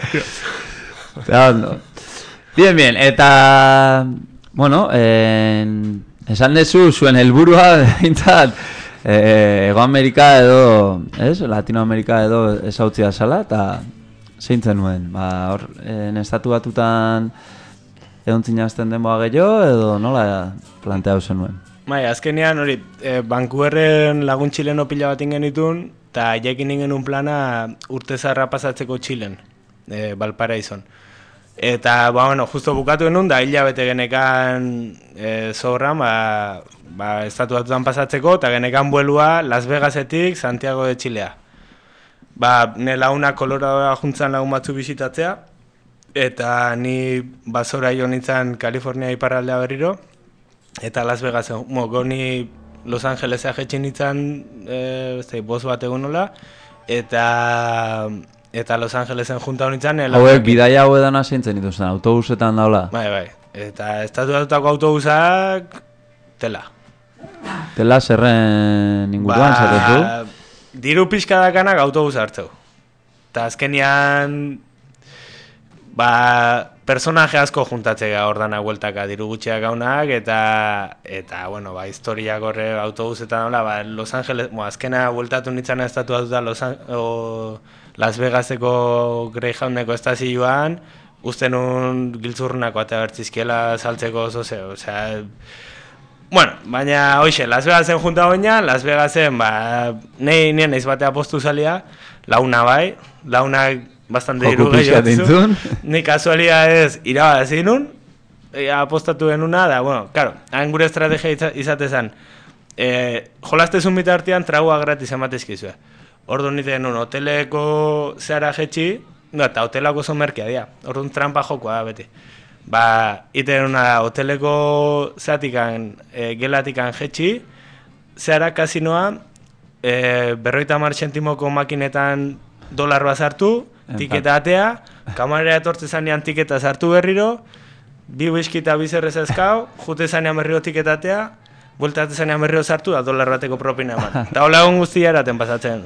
Speaker 3: No. Bien, bien, eta, bueno, en, esan dezu zuen helburua behintzat, eh, Ego Amerika edo, ez, Latinoamerika edo ezautzia zala, eta zeintzen nuen, ba, hor, en estatu batutan edontzina azten denboa gehiago, edo nola planteatu zen nuen?
Speaker 4: Bai, azkenean hori, eh, Vancouverren lagun txileno pila bat ingen ditun, eta jakin ingen un plana urte zarra pasatzeko Txilen, eh, Valparaizon. Eta, ba, bueno, justo bukatu genuen, da hilabete genekan e, zorran, ba, ba, estatu batutan pasatzeko, eta genekan buelua Las Vegasetik Santiago de Chilea. Ba, ne launa Koloradoa juntzan lagun batzu bisitatzea, eta ni basora jo nintzen Kalifornia iparraldea berriro, eta Las Vegas, mo, goni Los Angelesea jetxin nintzen, e, ez boz bat egun nola, eta... Eta Los Angelesen junta honintzen...
Speaker 3: Hauek, bidaia hau edan asintzen dituzten, autobusetan daula.
Speaker 4: Bai, bai. Eta estatuatutako autobusak... Tela.
Speaker 3: Tela zerren inguruan, ba, zatezu?
Speaker 4: Diru pixka dakanak autobus hartzeu. Eta azkenian... Ba... personaje asko juntatzea ordana bueltaka diru gutxiak gaunak, eta, eta bueno, ba, historiak horre autobusetan hola, ba, Los Angeles, mo, azkena bueltatu nintzen estatua duta Los An o, Las Vegaseko Greyhoundeko estazioan, uste nun giltzurnako eta bertzizkiela saltzeko oso ze, osea, bueno, baina hoxe, Las Vegasen junta baina, Las Vegasen, ba, nahi nien eiz batea postu zalia, launa bai, launak bastante diru gehiotzu, ni kasualia ez irabazi nun, e, apostatu genuna, da, bueno, claro, hain gure estrategia izatezan, e, jolastezun bitartean tragua gratis ematezkizue. Ordu nite genuen hoteleko zehara jetxi, no, eta hotelako zomerkia dira, orduan trampa jokoa da beti. Ba, ite genuna hoteleko zeatikan, e, gelatikan jetxi, zehara kasinoa, e, berroita mar zentimoko makinetan dolar bat sartu, tiketa atea, kamarera etortze zanean tiketa sartu berriro, bi whisky eta bizerrez ezkau, jute zanean berriro tiketa atea, bueltate zanean berriro sartu da dolar bateko propina eman. Eta hola egon guztia eraten pasatzen.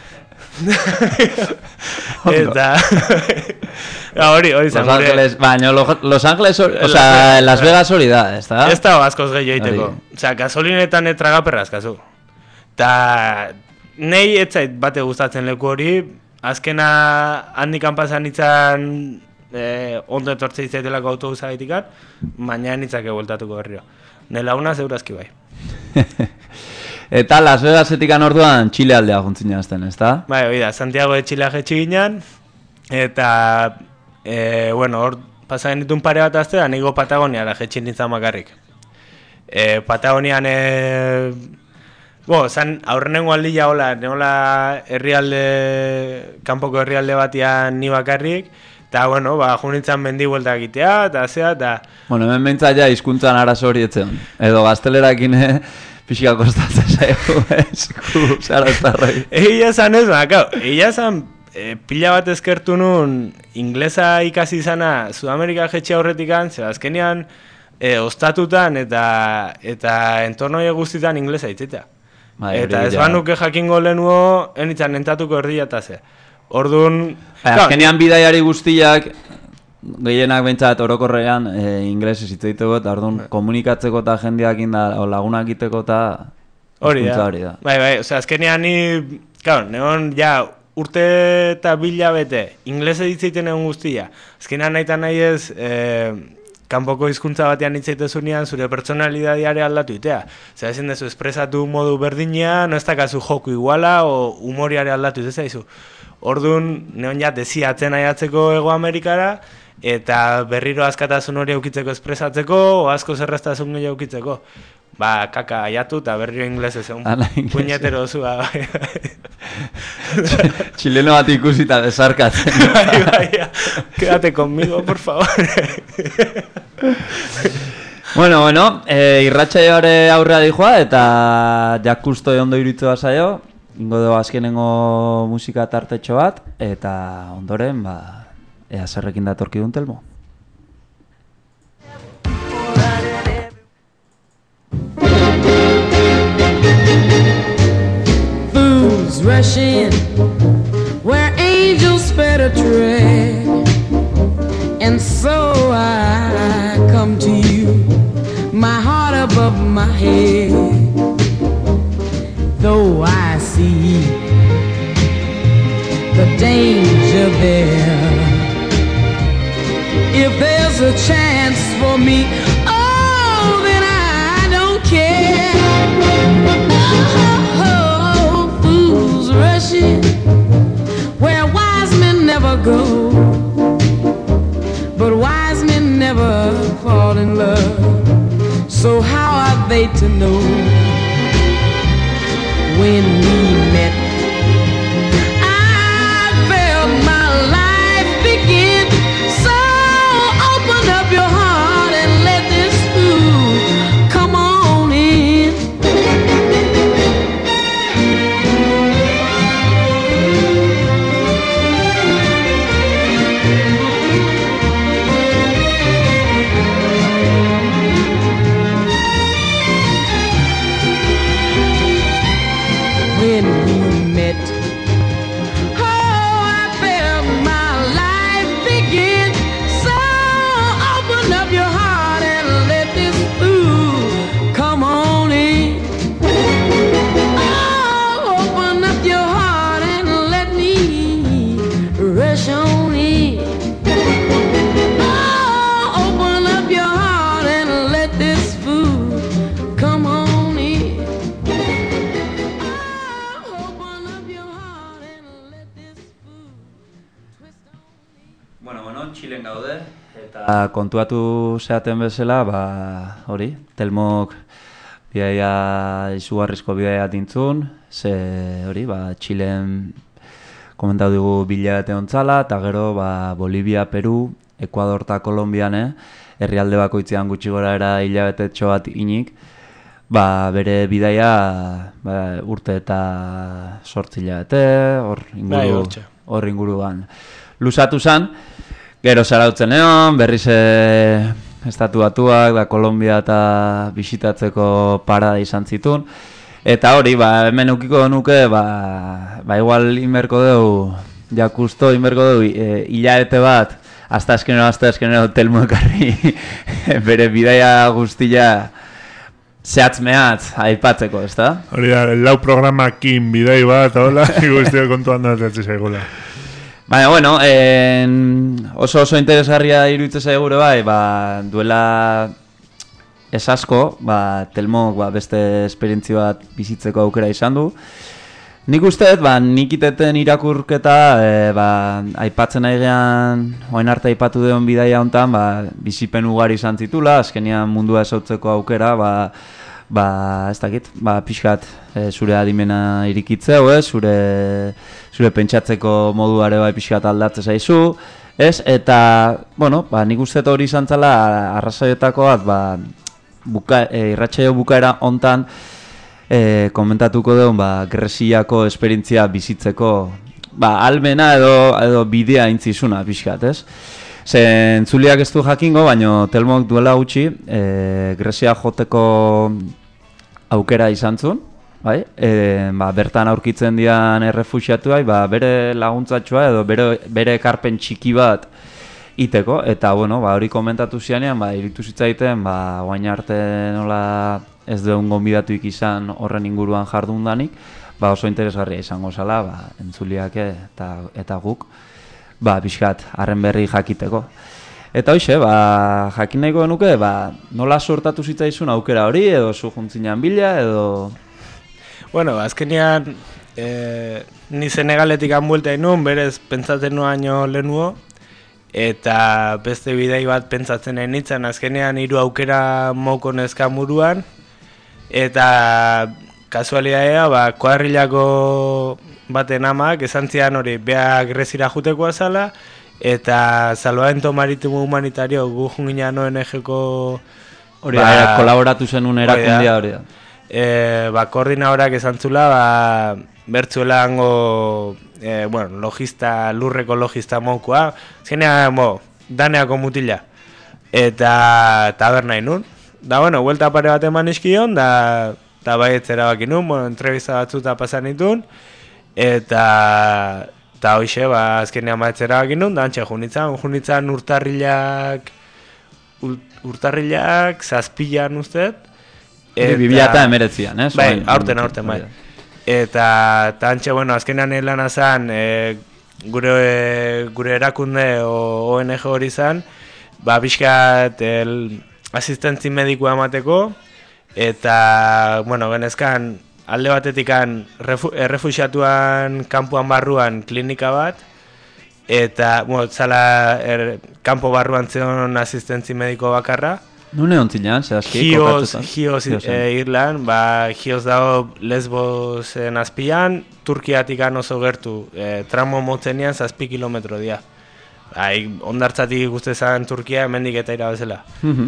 Speaker 4: Eta... hori, hori zan.
Speaker 3: Los Ángeles, baina Los Ángeles, o sea, Las Vegas hori da, ez da?
Speaker 4: Ez da askoz gehi eiteko. Osea, gasolinetan etragaperraz kasu. Eta nei etzait bate gustatzen leku hori, azkena handikan pasan itzan eh, ondo etortze izaitelako autobusa gaitikan, baina nitzake bueltatuko berriro. Nela una zeurazki bai.
Speaker 3: Eta Las Vegasetikan orduan Txile aldea juntzina azten, ez da?
Speaker 4: Bai, oida, Santiago de Txilea jetxi ginen, eta, e, bueno, hor pasagen ditun pare bat azte, da nigo Patagoniara jetxi nintzen makarrik. E, Patagonian, e, bo, zan aurrenengo aldia hola, neola herrialde, kanpoko herrialde batian ni bakarrik, eta, bueno, ba, junitzen mendi buelta egitea, eta zea, eta...
Speaker 3: Bueno, hemen bentsa ja hizkuntzan arazo hori etzen. Edo gaztelerakin, eh, pixika kostatzen zaigu, esku, zara estarroi.
Speaker 4: Egia zan ez, bakau, egia zan e, pila bat eskertu nun inglesa ikasi izana Sudamerika jetxe aurretikan, zer azkenean e, ostatutan eta eta entornoi guztitan inglesa hitzitea.
Speaker 3: Bai,
Speaker 4: eta ez banuke jakingo lehenuo, enitzan entatuko erdia eta ze. Orduan...
Speaker 3: Bai, azkenean bidaiari guztiak, gehienak bentsat orokorrean e, inglesez hitz egiteko eta orduan komunikatzeko eta jendeak inda, o lagunak egiteko eta
Speaker 4: hori da.
Speaker 3: hori da.
Speaker 4: Bai, bai, osea, azkenean ni, claro, neon ja urte eta bila bete, inglese hitz egiten egon guztia. Azkenean nahi eta nahi ez, e, kanpoko hizkuntza batean hitz egitezunean zure pertsonalidadiare aldatu itea. Osea, ezin dezu espresatu modu berdinean, no ez dakazu joku iguala, o humoriare aldatu ez zaizu. Orduan, neon ja desiatzen aiatzeko Ego Amerikara, eta berriro askatasun hori eukitzeko espresatzeko, o asko zerreztasun gehiago eukitzeko. Ba, kaka aiatu eta berriro inglesez egun. Puñetero zua, bai.
Speaker 3: Txileno bat ikusita desarkatzen.
Speaker 4: Bai, bai, quédate conmigo, por favor.
Speaker 3: Bueno, bueno, eh, irratsaioare aurrea dijoa, eta jakusto ondo iruditu bazaio, ingo dugu azkenengo musika tartetxo bat, eta ondoren, ba, ea zerrekin datorki duen Telmo.
Speaker 5: Fools rush in where angels fed a tread, and so I come to you, my heart above my head. Though I see the danger there, if there's a chance for me, oh, then I don't care. Oh, fools rushing where wise men never go, but wise men never fall in love. So how are they to know when we met? I felt my life begin. So open up your heart and let this fool come on in. When we
Speaker 3: Bueno, bueno, Txilen gaude, eta kontuatu zeaten bezala, ba, hori, Telmok bidaia, izugarrizko bidaia dintzun, ze, hori, ba, Txilen komentau dugu bilabete ontzala, eta gero, ba, Bolivia, Peru, Ekuador eta Kolombian, eh? Herrialde bakoitzean gutxi gora era hilabetetxo bat inik, ba, bere bidaia ba, urte eta sortzi hilabete, hor inguru, hor inguruan luzatu zen. Gero zarautzen egon, berriz estatu batuak, da Kolombia eta bisitatzeko parada izan zitun. Eta hori, ba, hemen ukiko nuke, ba, ba igual inberko dugu, jakusto inberko dugu, e, hilabete bat, hasta eskenero, hasta eskenero, Telmo ekarri, bere bidaia guztia zehatz mehatz aipatzeko, ez da?
Speaker 2: Hori da, lau programakin bidai bat, hola, guztia kontuan datetzi zaigula.
Speaker 3: Baina, bueno, en, oso oso interesgarria iruditzen zaigure bai, ba, duela ez asko, ba, Telmok ba, beste esperientzia bat bizitzeko aukera izan du. Nik usteet, ba, nik iteten irakurketa, e, ba, aipatzen nahi gehan, oain arte aipatu deon bidaia hontan, ba, bizipen ugari izan zitula, azkenean mundua ezautzeko aukera, ba, ba, ez dakit, ba, pixkat e, zure adimena irikitzeu, ez, zure, zure pentsatzeko moduare bai pixkat aldatze zaizu, ez, eta, bueno, ba, nik usteet hori izan zala, arrazoietako bat, ba, buka, e, irratsaio bukaera hontan, E, komentatuko dugu, ba, Greziako esperientzia bizitzeko, ba, almena edo, edo bidea intzizuna, pixkat, ez? Ze entzuliak ez du jakingo, baina Telmok duela gutxi, e, Grezia joteko aukera izan zuen, bai? E, ba, bertan aurkitzen dian errefuxiatuai, ba, bere laguntzatxoa edo bere, bere ekarpen txiki bat iteko, eta, bueno, ba, hori komentatu zianean, ba, iritu zitzaiten, ba, guain arte nola ez duen gonbidatuik izan horren inguruan jardundanik, ba oso interesgarria izango zala, ba, entzuliak eta, eta guk, ba, pixkat, harren berri jakiteko. Eta hoxe, ba, jakin nahiko genuke, ba, nola sortatu zitzaizun aukera hori, edo zu juntzinean bila, edo...
Speaker 4: Bueno, azkenean, e, ni Senegaletik hanbuelta inun, berez pentsatzen nuaino lehenuo, eta beste bidei bat pentsatzen nahi nintzen, azkenean hiru aukera moko neska muruan, eta kasualidadea, ba, kuadrilako baten amak esan zian hori, bea Grezira jutekoa zala, eta Salvamento Marítimo Humanitario gu junginan O N G-ko...
Speaker 3: Hori ba, da, kolaboratu zenun erakundea hori da.
Speaker 4: E, ba, koordinadorak esan zula, ba, bertzuela hango, e, bueno, logista, lurreko logista mokoa, zenean, bo, daneako mutila, eta taberna inun. Da, bueno, huelta pare bat eman iskion, da, da baietz erabaki nun, bueno, entrevista batzuta pasan itun, eta, eta hoxe, ba, azkenean baietz erabaki nun, da, antxe junitzan, junitzan urtarrilak, urtarrilak, zazpilan ustez.
Speaker 3: Bibila eta emeretzian, eh?
Speaker 4: Bai, aurten, aurten, bai. Eta, eta antxe, bueno, azkenean lan azan, e, gure, gure erakunde o N G hori zan, ba, bizkat, el... asistentzi medikoa emateko, eta, bueno, genezkan, alde batetikan errefuxiatuan kanpoan barruan klinika bat, eta, bueno, zala, er, kanpo barruan zeon asistentzi mediko bakarra.
Speaker 3: Nune ontzinean, zehazki,
Speaker 4: Hioz, Hioz e, Irlan, ba, Hioz dago Lesbosen azpian, Turkiatikan oso gertu, e, tramo motzenean zazpi kilometro dia. Hai, ondartzatik guztezan Turkia, hemendik eta irabazela.
Speaker 3: Mhm.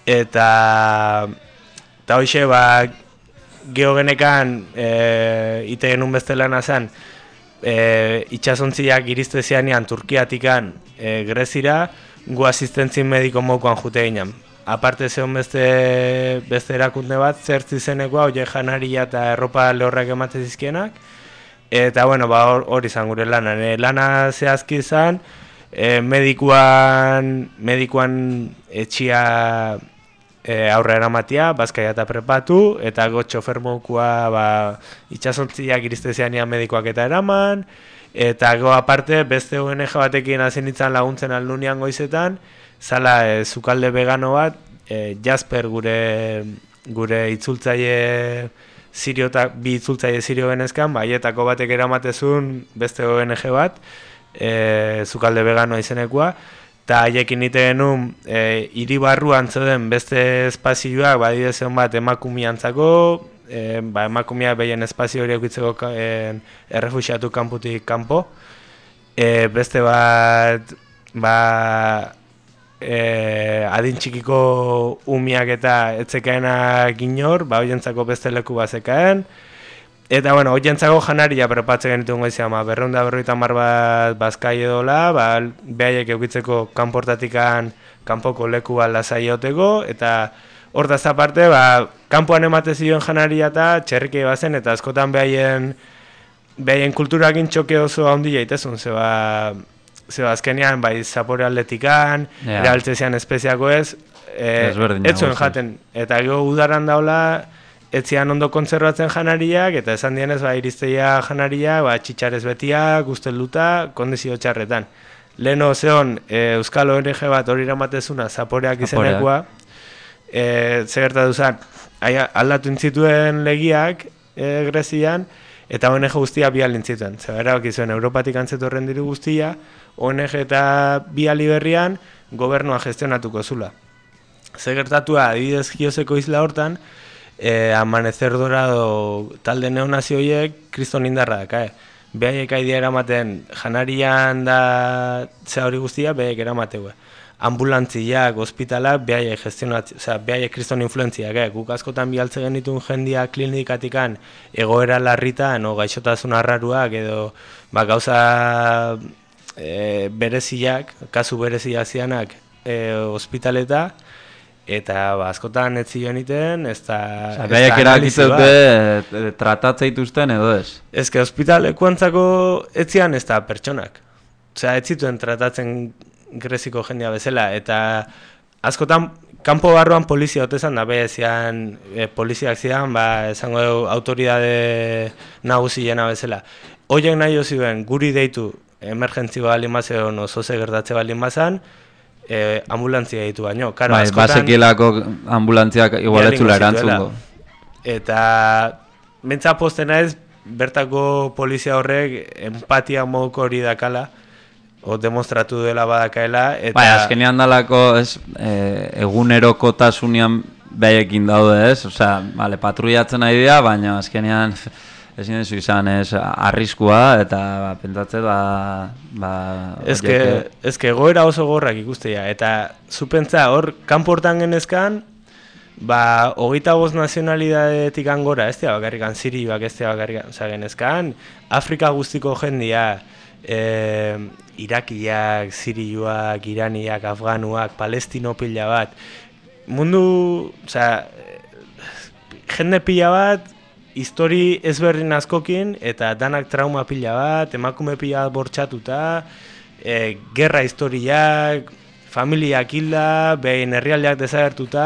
Speaker 4: Eta eta hoxe, ba, geogenekan e, ite genuen beste lana zen, e, itxasontziak iriste zianean Turkiatikan e, Grezira, gu asistentzin mediko mokoan jute ginen. Aparte zeon beste, beste erakunde bat, zertzi zenekoa, oie janaria eta erropa lehorrak emate zizkienak, eta bueno, ba, hori izan gure lana. E, lana zehazki izan, e, medikuan, medikuan etxia E, aurra eramatia, bazkaia eta prepatu, eta go txofermokua ba, itxasontziak iristezianian medikoak eta eraman, eta go aparte beste O N G batekin hasi nintzen laguntzen alnunian goizetan, zala e, zukalde vegano bat, e, Jasper gure, gure itzultzaile sirio, bi itzultzaile sirio genezkan, baietako batek eramatezun beste O N G bat, e, Zukalde Veganoa izenekoa, eta haiekin nite genuen e, hiri barruan zeuden beste espazioak, badidezen bat emakumiantzako, e, ba, emakumiak behien espazio hori eukitzeko e, errefuxiatu kanputik kanpo, e, beste bat, ba, e, adin txikiko umiak eta etzekaenak inor, ba, hoientzako beste leku bat zekaen, eta, bueno, hoientzako janaria prepatzen genituen goizia, ma, berreunda berroita mar bat bazkai edola, ba, behaiek eukitzeko kanportatikan kanpoko leku bat lasai egoteko, eta hor da aparte, ba, kanpoan emate zioen janaria eta txerriki bazen, eta askotan behaien, behaien kulturakin txoke oso handi jaitezun, zeba, zeba azkenean, bai, zapore aldetikan, yeah. Eraltzezian espeziako ez, e, ez zuen jaten, eta gero udaran daula, etzian ondo kontzerbatzen janariak, eta esan dienez, ba, irizteia janariak, ba, txitxarez betiak, ustelduta, kondizio txarretan. Leheno zeon, e, Euskal O N G bat hori eramatezuna, zaporeak izenekoa, e, zegertatu zen, aldatu intzituen legiak, e, Grezian, eta O N G guztia bi alintzituen. Zer erabaki zuen, Europatik antzetorren diru guztia, O N G eta bi aliberrian, gobernua gestionatuko zula. Zegertatua, adibidez Gioseko isla hortan, Eh, Amanecer Dorado talde neonazioiek kriston indarra daka, eh? Behaiek aidea eramaten janarian da zea hori guztia, behaiek eramateue. Ambulantziak, ospitalak, behaiek gestionatzen, osea, behaiek kriston influentziak, eh? Guk askotan bialtze genituen jendia klinikatikan egoera larrita, no, gaixotasun arraruak edo ba, gauza e, bereziak, kasu bereziak zianak e, ospitaleta, eta ba, askotan ez zioen iten, ez da...
Speaker 3: Osa, behaiek erakitzeute e, tratatze ituzten edo ez?
Speaker 4: Ez que ospitalekuantzako ez zian ez da pertsonak. Osea, ez zituen tratatzen Greziko jendia bezala, eta askotan kanpo barruan polizia otezan da, be, zian, e, poliziak zian, ba, esango dugu, autoridade nagusiena bezala. Hoiek nahi zioen guri deitu emergentzi baldin bazen, oso ze gertatze baldin bazan, E, ambulantzia ditu baino. Karo,
Speaker 3: bai, basekielako ambulantziak igualetzula erantzungo.
Speaker 4: Eta mentza postena ez, bertako polizia horrek empatia moduko hori dakala, o demostratu dela badakaela. Eta...
Speaker 3: Bai, azkenean dalako ez, e, egunerokotasunean behaiekin daude ez, osea, vale, patruiatzen nahi dira, baina azkenean... Ezin dezu izan ez arriskua eta ba, pentsatzen ba... ba
Speaker 4: ezke, ezke goera oso gorrak ikustea eta zupentza hor kanportan genezkan ba hogeita bost nazionalidadetik angora ez dira bakarrikan Sirioak ez dira bakarrikan oza, genezkan Afrika guztiko jendia e, Irakiak, Sirioak, Iraniak, Afganuak, Palestino pila bat mundu, oza, jende pila bat histori ezberdin askokin, eta danak trauma pila bat, emakume pila bat bortxatuta, e, gerra historiak, familiak hilda, behin herrialdeak desagertuta,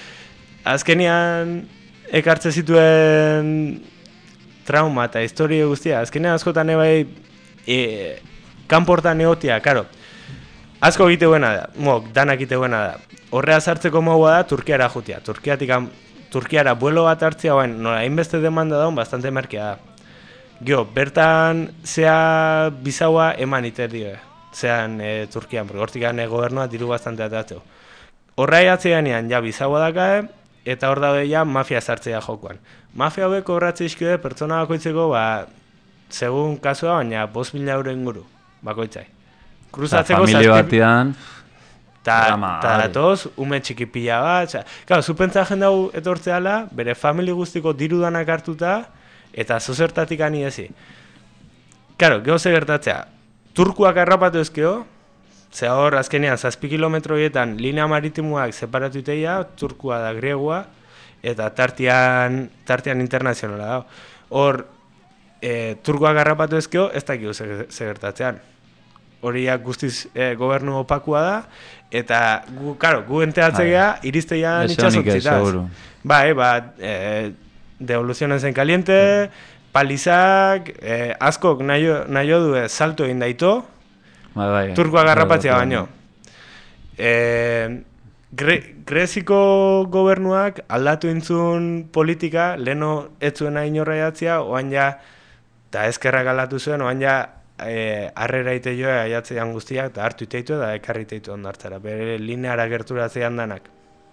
Speaker 4: azkenean ekartze zituen trauma eta historia guztia, azkenean askotan ebai e, kanportan egotia, karo, asko egite buena da, mok, danak egite buena da, horrea sartzeko mogua da Turkiara jutia, Turkiatik Turkiara buelo bat hartzea, baina nola, hainbeste demanda daun, bastante merkea da. Gio, bertan zea bizaua eman iter dio, zean e, Turkian, porque hortik gane gobernua diru bastante atatzeu. Horra eatzean ean, ja, bizaua dakae, eta hor daude ja mafia sartzea jokoan. Mafia hauek horratze izkide pertsona bakoitzeko, ba, segun kasua, baina bost mila euro inguru, bakoitzai. Cruzatzeko
Speaker 3: familia batian...
Speaker 4: Ta, ta datoz, ume txiki pila bat, claro, zupentza jendau etortzeala, bere famili guztiko dirudanak hartuta, eta zozertatik ani ezi. Claro, geho ze gertatzea, turkuak harrapatu ezkeo, ze hor azkenean zazpi kilometroietan linea maritimoak separatu iteia, turkua da griegua, eta tartian, tartian internazionala da. Hor, e, turkuak harrapatu ezkeo, ez dakio ze, ze gertatzean. Horiak guztiz e, gobernu opakua da, eta gu, karo, gu enteatzea irizteian itxasontzitaz. Bai, ba, e, devoluzionen zen kaliente, palizak, e, askok nahi du salto egin daito,
Speaker 3: bai, bai,
Speaker 4: turkoa garrapatzea baino. E, gre, Greziko gobernuak aldatu intzun politika, leheno ez zuena inorra jatzea, oan ja, eta ezkerrak aldatu zuen, oan ja, e, arrera ite joa aiatzean guztiak, eta hartu iteitu da ekarri iteitu ondartzara, bere lineara gerturatzean danak.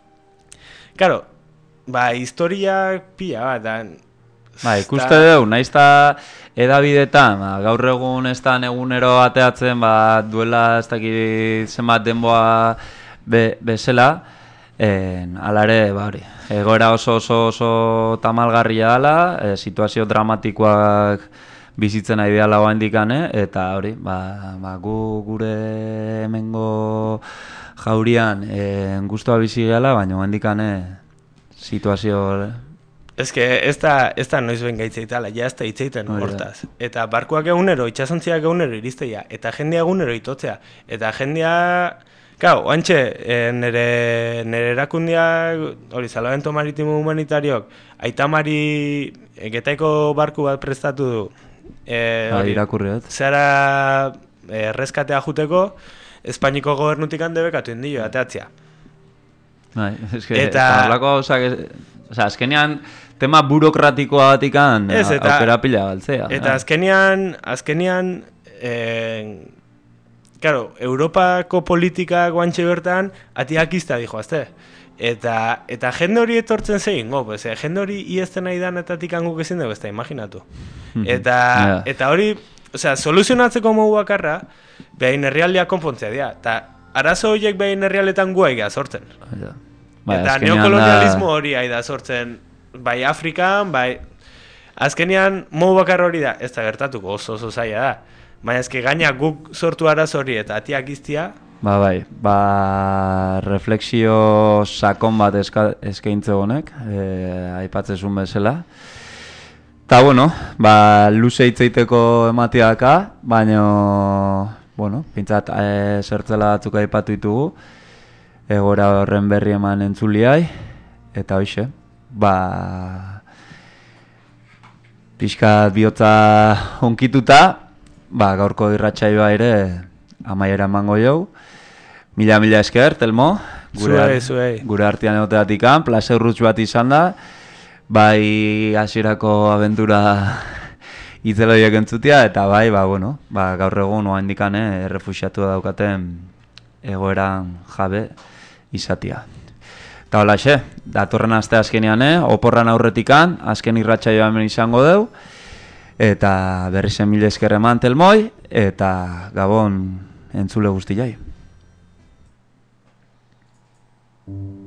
Speaker 4: Karo, ba, historiak pila bat, da...
Speaker 3: Ba, ikuste dugu, nahiz eta edabidetan, ba, gaur egun ez da egunero ateatzen, ba, duela ez dakit zenbat denboa be, bezala, en, alare, ba, hori, egoera oso oso oso tamalgarria dela, e, situazio dramatikoak bizitzen ari dela oaindikane, eta hori, ba, ba, gu gure hemengo jaurian e, guztua bizi gela, baina oaindikane situazio...
Speaker 4: Ez que ez da, ez da noiz ben gaitzeitala, ja ez da hitzeiten hortaz. Eta barkuak egunero, itxasontziak egunero iristeia, eta jendea egunero itotzea. Eta jendea, kau, oantxe, e, nere, nere erakundia, hori, Salvamento Maritimo Humanitariok, Aitamari e, getaiko barku bat prestatu du. E, hori,
Speaker 3: irakurriot.
Speaker 4: Zara e, erreskatea juteko, Espainiko gobernutik hande bekatu indio, ateatzea.
Speaker 3: Bai, eske,
Speaker 4: eta
Speaker 3: horlako, oza, azkenean, tema burokratikoa batikan aukera pila galtzea.
Speaker 4: Eta azkenean, azkenean, eh, claro, Europako politika guantxe bertan, atiak izta dijo, azte. Eta, eta jende hori etortzen zegin, go, pues, eh, jende hori iezten nahi dan etatik anguk ezin dugu, ez da, imaginatu. Eta, yeah. eta hori, osea, soluzionatzeko mogu bakarra, behin herrialdeak konpontzea dira. Eta arazo horiek behin herrialdetan guai geha sortzen.
Speaker 3: Yeah.
Speaker 4: Bai, eta neokolonialismo hori da sortzen, bai Afrikan, bai... Azkenean, modu bakar hori da, ez da gertatuko oso oso zaila da. Baina ezke gaina guk sortu arazo hori eta atiak iztia...
Speaker 3: Ba bai, ba refleksio sakon bat eska, eskaintze honek, e, aipatzezun bezala. Ta bueno, ba luze hitzeiteko ematiaka, baina, bueno, pintzat e, zertzela batzuk aipatu ditugu. Egora horren berri eman entzuliai, eta hoxe, ba... pixkat bihotza honkituta, ba gaurko irratsaioa ere amaiera emango jau. Mila mila esker, Telmo, gure,
Speaker 4: zuei,
Speaker 3: gure artean egoteatikan, plazer rutsu bat izan da, bai hasierako abentura itzeloiek entzutia, eta bai, ba, bueno, ba, gaur egun oa indikane errefuxiatu daukaten egoeran jabe izatia. Eta hola xe, datorren aste azkenean, eh? Oporran aurretikan, azken irratsaioa hemen izango deu, eta berri zen mila esker eman Telmoi, eta Gabon entzule guztiai.